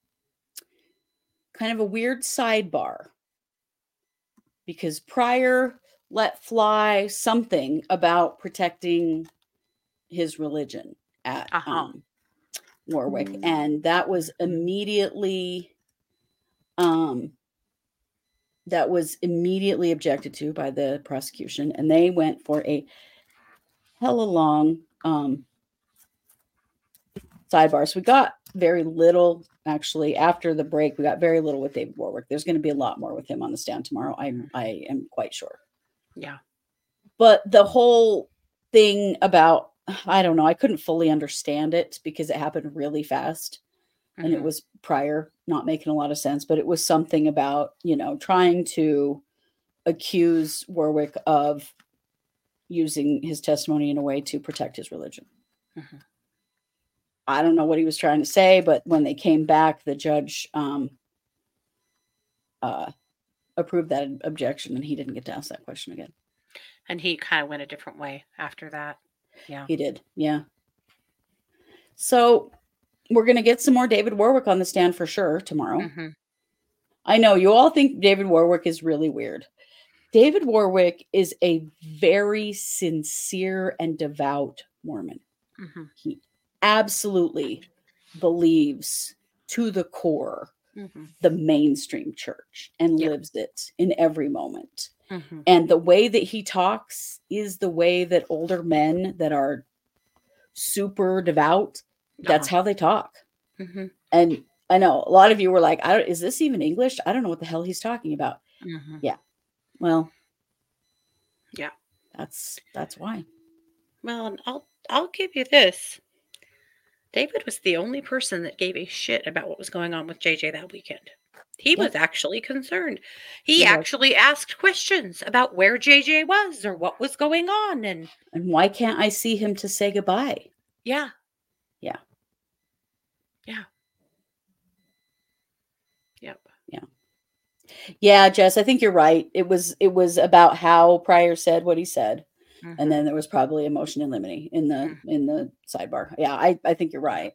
kind of a weird sidebar because Pryor let fly something about protecting his religion at Uh-huh. um, Warwick, and that was immediately um, that was immediately objected to by the prosecution, and they went for a hella long um, sidebar. So we got very little actually after the break. We got very little with David Warwick. There's going to be a lot more with him on the stand tomorrow. I'm I am quite sure. Yeah. But the whole thing about, I don't know, I couldn't fully understand it because it happened really fast. Mm-hmm. And it was Pryor not making a lot of sense, but it was something about, you know, trying to accuse Warwick of using his testimony in a way to protect his religion. Mm-hmm. I don't know what he was trying to say, but when they came back, the judge um, uh, approved that objection, and he didn't get to ask that question again. And he kind of went a different way after that. Yeah. He did. Yeah. So we're going to get some more David Warwick on the stand for sure tomorrow. Mm-hmm. I know you all think David Warwick is really weird. David Warwick is a very sincere and devout Mormon. Mm-hmm. He absolutely believes to the core mm-hmm. the mainstream church and yep. lives it in every moment. Mm-hmm. And the way that he talks is the way that older men that are super devout, that's uh-huh. how they talk. Mm-hmm. And I know a lot of you were like, I don't, is this even English? I don't know what the hell he's talking about. Mm-hmm. Yeah. Well, yeah, that's, that's why. Well, I'll, I'll give you this. David was the only person that gave a shit about what was going on with J J that weekend. He yep. was actually concerned. He, he actually was. asked questions about where J J was or what was going on. And and why can't I see him to say goodbye? Yeah. Yeah. Yeah. Yep. Yeah. Yeah, Jess, I think you're right. It was it was about how Pryor said what he said. Mm-hmm. And then there was probably a motion in limine in the mm-hmm. in the sidebar. Yeah, I, I think you're right.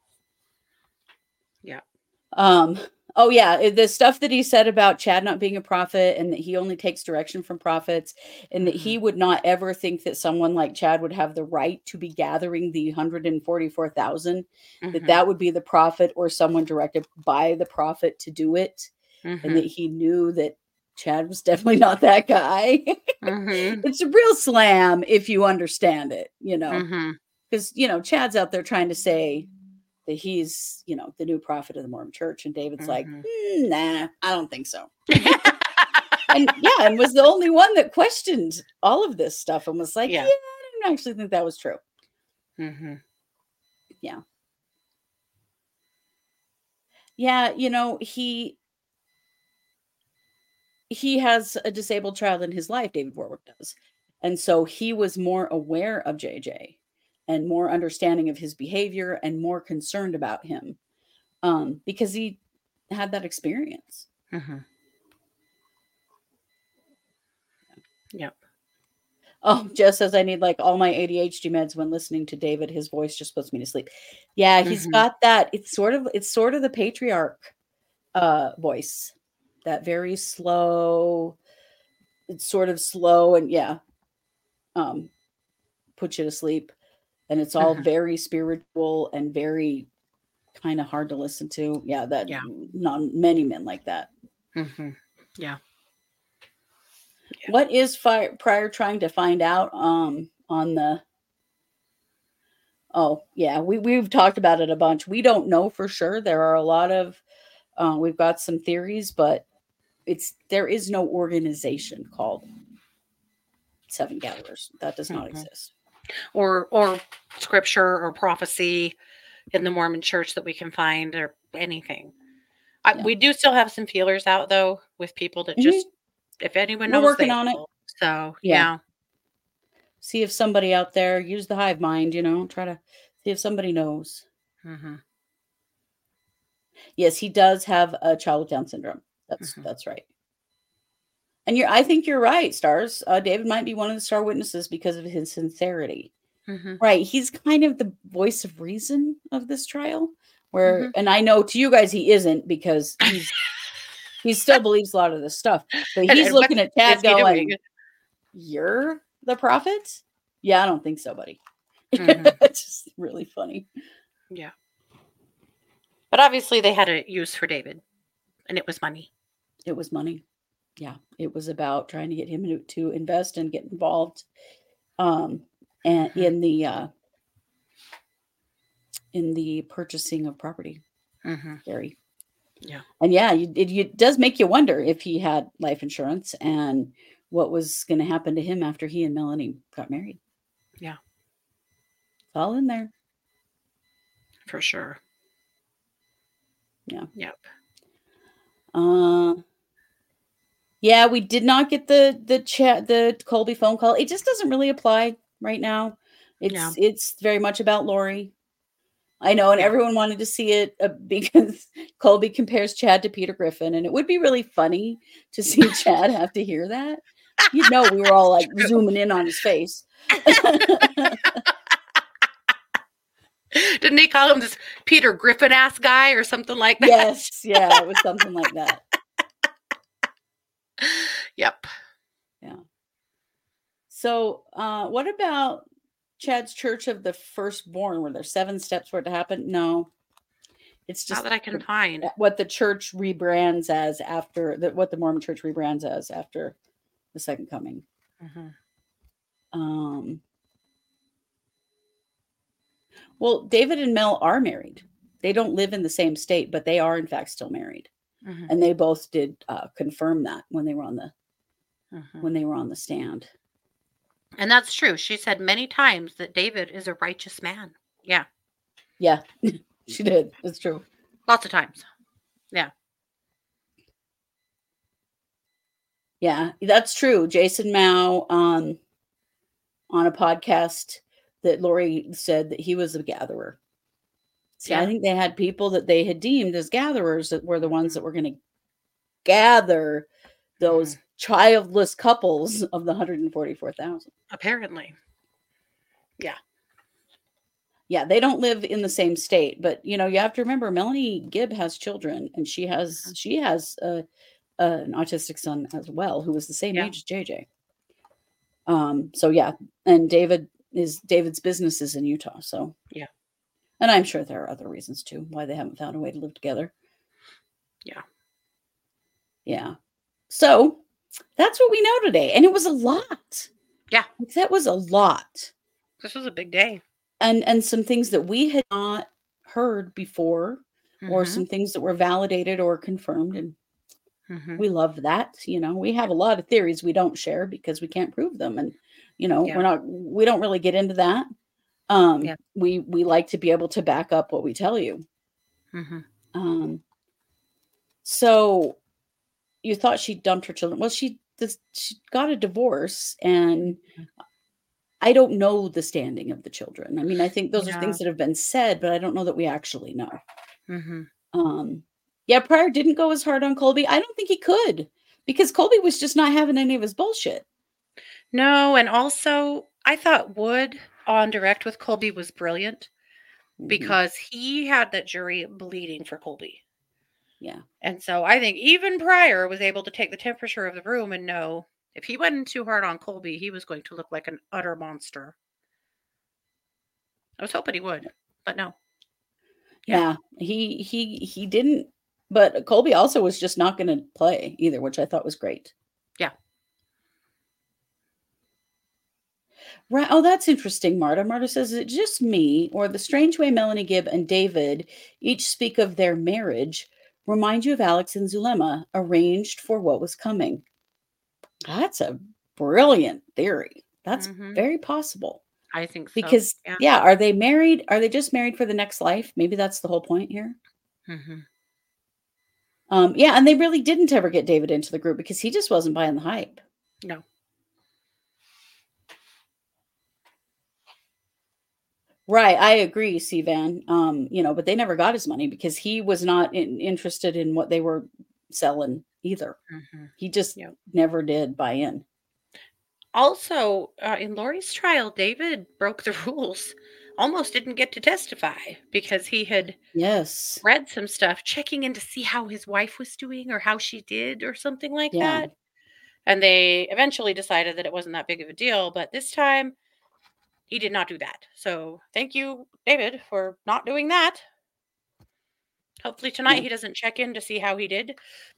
Yeah. Um Oh, yeah. The stuff that he said about Chad not being a prophet and that he only takes direction from prophets and that mm-hmm. he would not ever think that someone like Chad would have the right to be gathering the one hundred forty-four thousand, mm-hmm. that that would be the prophet or someone directed by the prophet to do it. Mm-hmm. And that he knew that Chad was definitely not that guy. Mm-hmm. It's a real slam if you understand it, you know, because, mm-hmm. you know, Chad's out there trying to say that he's, you know, the new prophet of the Mormon church. And David's mm-hmm. like, mm, nah, I don't think so. And yeah, and was the only one that questioned all of this stuff and was like, yeah, yeah I didn't actually think that was true. Mm-hmm. Yeah. Yeah, you know, he he has a disabled child in his life, David Warwick does. And so he was more aware of J J and more understanding of his behavior and more concerned about him um, because he had that experience. Mm-hmm. Yep. Oh, Jess says I need like all my A D H D meds when listening to David. His voice just puts me to sleep. Yeah, he's mm-hmm. got that. It's sort of, it's sort of the patriarch uh, voice, that very slow, it's sort of slow and yeah, um, put you to sleep. And it's all mm-hmm. very spiritual and very kind of hard to listen to. Yeah, that yeah. not many men like that. Mm-hmm. Yeah. yeah. What is fi- Pryor trying to find out um, on the? Oh yeah, we we've talked about it a bunch. We don't know for sure. There are a lot of. Uh, we've got some theories, but it's there is no organization called Seven Gatherers. That does not mm-hmm. exist. Or or scripture or prophecy in the Mormon church that we can find or anything. I, yeah. We do still have some feelers out though with people that just mm-hmm. if anyone knows, we're working on will. it. So yeah. yeah, see if somebody out there use the hive mind. You know, try to see if somebody knows. Mm-hmm. Yes, he does have a child with Down syndrome. That's mm-hmm. that's right. And you're, I think you're right, Stars. Uh, David might be one of the star witnesses because of his sincerity. Mm-hmm. Right. He's kind of the voice of reason of this trial. Where, Mhm. and I know to you guys he isn't, because he's he still believes a lot of this stuff. But And- he's and what looking at Chad is he going, doing? "You're the prophet?" Yeah, I don't think so, buddy. Mhm. It's just really funny. Yeah. But obviously they had a use for David, and it was money. It was money. Yeah, it was about trying to get him to, to invest and get involved, um, and Mhm. in the uh, in the purchasing of property. Mm-hmm. Gary. Yeah. And yeah, you, it, it does make you wonder if he had life insurance and what was going to happen to him after he and Melanie got married. Yeah. It's all in there. For sure. Yeah. Yep. Uh, yeah, we did not get the the chat the Colby phone call. It just doesn't really apply right now. It's Yeah. it's very much about Lori. I know, and Yeah. everyone wanted to see it uh, because Colby compares Chad to Peter Griffin, and it would be really funny to see Chad have to hear that. You know, we were all like zooming in on his face. Didn't they call him this Peter Griffin ass guy or something like that? Yes, yeah, it was something like that. Yep. Yeah. So, uh, what about Chad's Church of the Firstborn? Were there seven steps for it to happen? No, it's just Not that I can the- find. what the church rebrands as after the, what the Mormon Church rebrands as after the second coming. Mhm. Um. Well, David and Mel are married. They don't live in the same state, but they are in fact still married, Mhm. and they both did uh, confirm that when they were on the Mhm. when they were on the stand. And that's true. She said many times that David is a righteous man. Yeah. Yeah, she did. That's true. Lots of times. Yeah. Yeah, that's true. Jason Mao um, on a podcast that Lori said that he was a gatherer. See, I Yeah. think they had people that they had deemed as gatherers that were the ones that were going to gather those childless couples of the one hundred forty-four thousand. Apparently. Yeah. Yeah, they don't live in the same state, but you know, you have to remember Melanie Gibb has children, and she has Mhm. she has a, a, an autistic son as well, who was the same Yeah. age as J J. Um, so yeah, and David is David's business is in Utah, so Yeah. and I'm sure there are other reasons too why they haven't found a way to live together. Yeah. Yeah. So that's what we know today, and it was a lot. Yeah. Like, that was a lot. This was a big day. And and some things that we had not heard before, or Mhm. some things that were validated or confirmed, and Mhm. we love that. You know, we have a lot of theories we don't share because we can't prove them, and you know, Yeah. we're not we don't really get into that. Um, Yeah. we we like to be able to back up what we tell you. Mhm. Um, so you thought she dumped her children. Well, she this she got a divorce, and Mhm. I don't know the standing of the children. I mean, I think those are Yeah. things that have been said, but I don't know that we actually know. Mhm. Um, yeah, Pryor didn't go as hard on Colby. I don't think he could, because Colby was just not having any of his bullshit. No, and also I thought Wood on direct with Colby was brilliant Mhm. because he had that jury bleeding for Colby. Yeah. And so I think even Pryor was able to take the temperature of the room and know if he went in too hard on Colby, he was going to look like an utter monster. I was hoping he would, but no. Yeah. Yeah. He he he didn't, but Colby also was just not going to play either, which I thought was great. Yeah. Right. Oh, that's interesting, Marta. Marta says, is it just me, or the strange way Melanie Gibb and David each speak of their marriage remind you of Alex and Zulema, arranged for what was coming? That's a brilliant theory. That's Mhm. very possible. I think so. Because, yeah. yeah, are they married? Are they just married for the next life? Maybe that's the whole point here. Mhm. Um, yeah, and they really didn't ever get David into the group because he just wasn't buying the hype. No. Right, I agree, Sivan. Um, you know, but they never got his money because he was not in, interested in what they were selling either. Mhm. He just Yep. never did buy in. Also, uh, in Lori's trial, David broke the rules. Almost didn't get to testify because he had Yes. read some stuff, checking in to see how his wife was doing or how she did or something like Yeah. that. And they eventually decided that it wasn't that big of a deal. But this time, he did not do that. So thank you, David, for not doing that. Hopefully tonight Yeah. he doesn't check in to see how he did.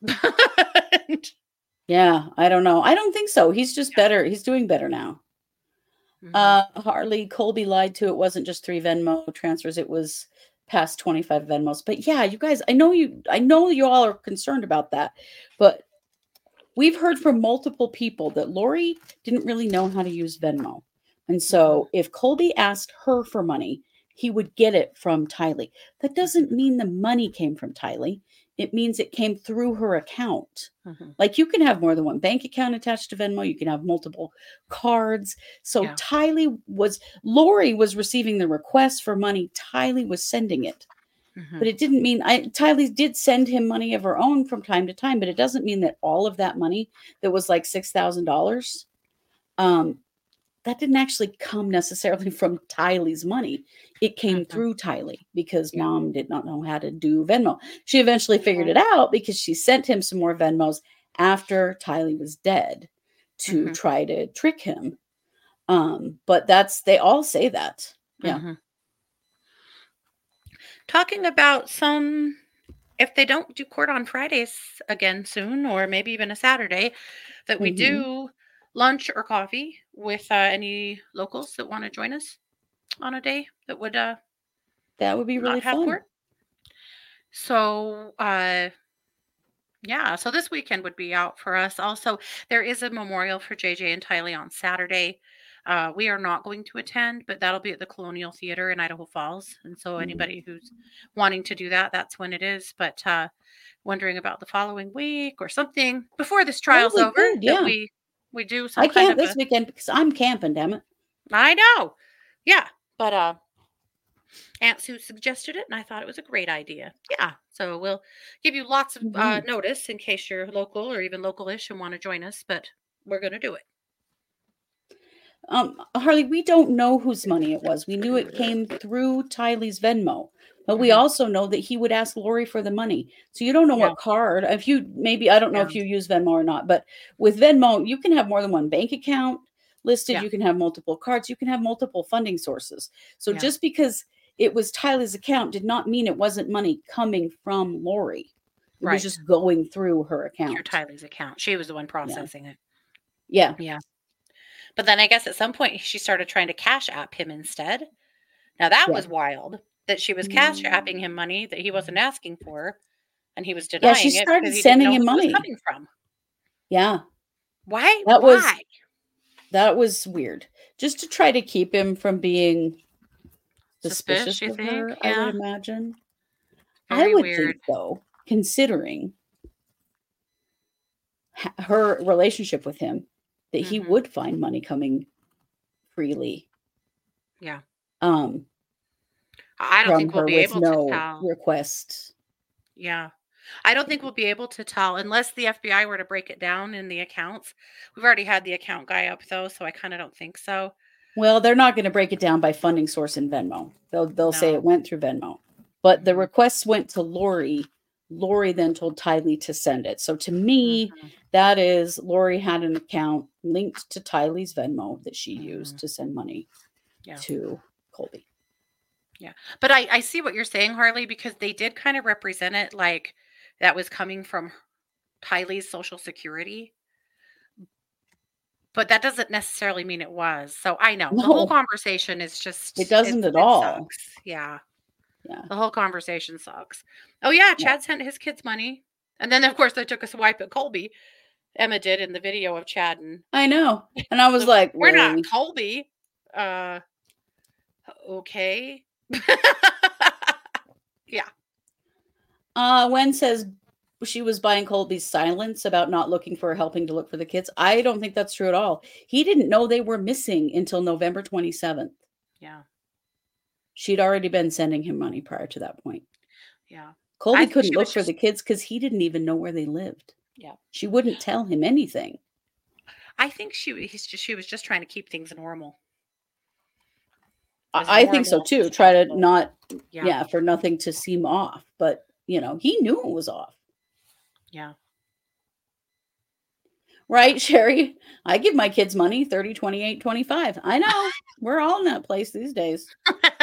Yeah, I don't know. I don't think so. He's just better. He's doing better now. Mhm. Uh, Harley, Colby lied to it wasn't just three Venmo transfers. It was past twenty-five Venmos. But yeah, you guys, I know you, I know you all are concerned about that, but we've heard from multiple people that Lori didn't really know how to use Venmo. And so if Colby asked her for money, he would get it from Tylee. That doesn't mean the money came from Tylee. It means it came through her account. Mhm. Like you can have more than one bank account attached to Venmo. You can have multiple cards. So Yeah. Tylee was, Lori was receiving the request for money. Tylee was sending it. Mhm. But it didn't mean, I Tylee did send him money of her own from time to time, but it doesn't mean that all of that money that was like six thousand dollars, um, that didn't actually come necessarily from Tylee's money. It came Mhm. through Tylee because Yeah. mom did not know how to do Venmo. She eventually figured Mhm. it out because she sent him some more Venmos after Tylee was dead to Mhm. try to trick him. Um, but that's, they all say that. Yeah. Mhm. Talking about some, if they don't do court on Fridays again soon, or maybe even a Saturday, that we Mhm. do lunch or coffee with uh, any locals that want to join us on a day that would uh, That would be really not have fun. court. So, uh, yeah, so this weekend would be out for us. Also, there is a memorial for J J and Tylee on Saturday. Uh, we are not going to attend, but that'll be at the Colonial Theater in Idaho Falls. And so, Mhm. anybody who's wanting to do that, that's when it is. But uh, wondering about the following week or something before this trial's Probably over, good, that yeah. we we do some I kind can't of this a. weekend because I'm camping, damn it. I know, yeah, but uh, Aunt Sue suggested it, and I thought it was a great idea. Yeah, so we'll give you lots of uh, Mhm. notice in case you're local or even local-ish and want to join us, but we're going to do it. Um, Harley, we don't know whose money it was. We knew it came through Tylee's Venmo, but we Mhm. also know that he would ask Lori for the money. So you don't know Yeah. what card. If you maybe I don't know Yeah. if you use Venmo or not, but with Venmo, you can have more than one bank account listed. Yeah. You can have multiple cards. You can have multiple funding sources. So Yeah. just because it was Tylee's account did not mean it wasn't money coming from Lori. It Right. was just going through her Through account. Tylee's account. She was the one processing it. Yeah. Yeah. But then I guess at some point she started trying to cash app him instead. Now that Yeah. was wild that she was cash apping him money that he wasn't asking for, and he was Yeah, denying she it started because he sending didn't him know who it was money. coming from. Yeah. Why? That Why? was that was weird. Just to try to keep him from being suspicious Suspicious, you of think? her, I Yeah. would imagine. Very I would weird. think so, considering ha- her relationship with him, that he Mhm. would find money coming freely Yeah. um, I don't from think we'll her be with able to no tell. request. Yeah. I don't think we'll be able to tell unless the F B I were to break it down in the accounts. We've already had the account guy up though, so I kind of don't think so. Well, they're not going to break it down by funding source in Venmo. They'll they'll say No. it went through Venmo, but the Mhm. requests went to Lori. Lori then told Tylee to send it. So to me, Mhm. that is Lori had an account linked to Tylee's Venmo that she used Mhm. to send money Yeah. to Colby. Yeah. But I I see what you're saying, Harley, because they did kind of represent it like that was coming from Tylee's Social Security. But that doesn't necessarily mean it was. So I know the whole No, conversation is just it doesn't it's, at it all. sucks. Yeah. Yeah. The whole conversation sucks. Oh yeah, Yeah. Chad sent his kids money. And then of course they took a swipe at Colby. Emma did in the video of Chad and I know. And I was like, we're not really? Colby. Uh okay. Yeah. Uh, Wen says she was buying Colby's silence about not looking for helping to look for the kids. I don't think that's true at all. He didn't know they were missing until November twenty-seventh. Yeah. She'd already been sending him money prior to that point. Yeah. Colby I think couldn't she look was for just the kids because he didn't even know where they lived. yeah. She wouldn't tell him anything. I think she he's just she was just trying to keep things normal. As I I think so normal too. as Try to possible. not, Yeah. yeah, for nothing to seem off. But, you know, he knew it was off. Yeah. Right, Sherry? I give my kids money thirty, twenty-eight, twenty-five. I know. We're all in that place these days.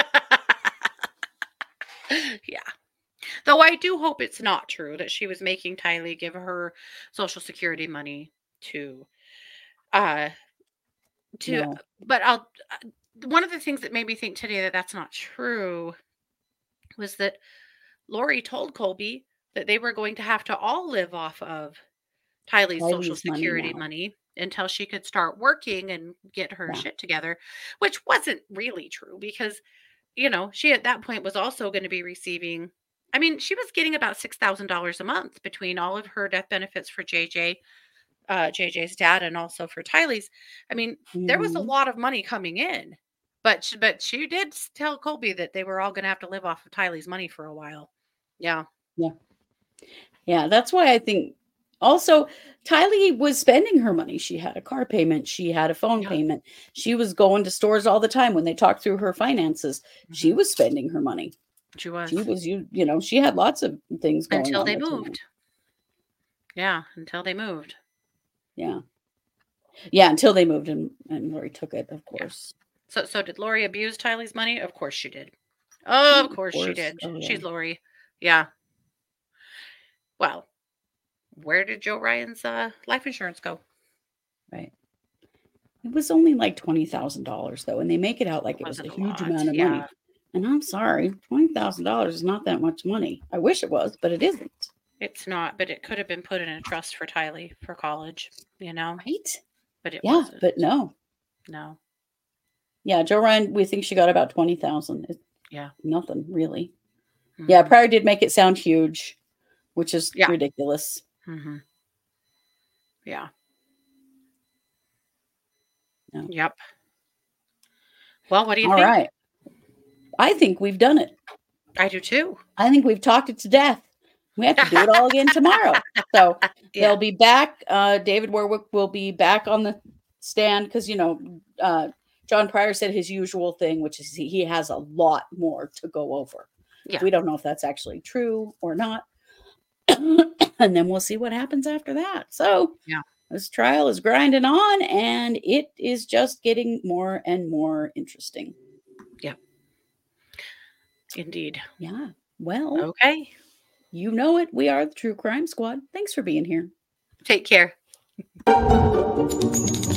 Yeah. Though I do hope it's not true that she was making Tylee give her Social Security money to uh to No. but I'll uh, one of the things that made me think today that that's not true was that Lori told Colby that they were going to have to all live off of Tylee's Social Kylie's money Security now. money until she could start working and get her Yeah. shit together, which wasn't really true because, you know, she at that point was also going to be receiving, I mean, she was getting about six thousand dollars a month between all of her death benefits for J J, uh, J J's dad, and also for Tylee's. I mean, there was a Mhm. lot of money coming in, but she, but she did s- tell Colby that they were all going to have to live off of Tylee's money for a while. Yeah. Yeah. Yeah, that's why I think also Tylee was spending her money. She had a car payment, she had a phone Yeah. payment. She was going to stores all the time when they talked through her finances. She Mhm. was spending her money. She was She was you you know, she had lots of things going until on they with her. moved. Yeah, until they moved. Yeah. Yeah, until they moved and and Lori took it, of Yeah. course. So so did Lori abuse Tylee's money? Of course she did. Oh, of Of course she course. did. Oh, yeah. She's Lori. Yeah. Well, where did Joe Ryan's uh, life insurance go? Right. It was only like twenty thousand dollars though, and they make it out like It it was a wasn't a huge lot. amount of money. Yeah. And I'm sorry, twenty thousand dollars is not that much money. I wish it was, but it isn't. It's not, but it could have been put in a trust for Tylee for college, you know? Right? But it Yeah, wasn't. but no. No. Yeah, Joe Ryan, we think she got about twenty thousand. It's Yeah. nothing really. Yeah, Mhm. Pryor did make it sound huge, which is Yeah. ridiculous. Mhm. Yeah. No. Yep. Well, what do you All think? right. I think we've done it. I do too. I think we've talked it to death. We have to do it all again tomorrow. So Yeah. they'll be back. Uh, David Warwick will be back on the stand because, you know, uh, John Pryor said his usual thing, which is he, he has a lot more to go over. Yeah. We don't know if that's actually true or not. And then we'll see what happens after that. So Yeah. this trial is grinding on and it is just getting more and more interesting. Indeed. Yeah. Well, Okay. you know it. We are the True Crime Squad. Thanks for being here. Take care.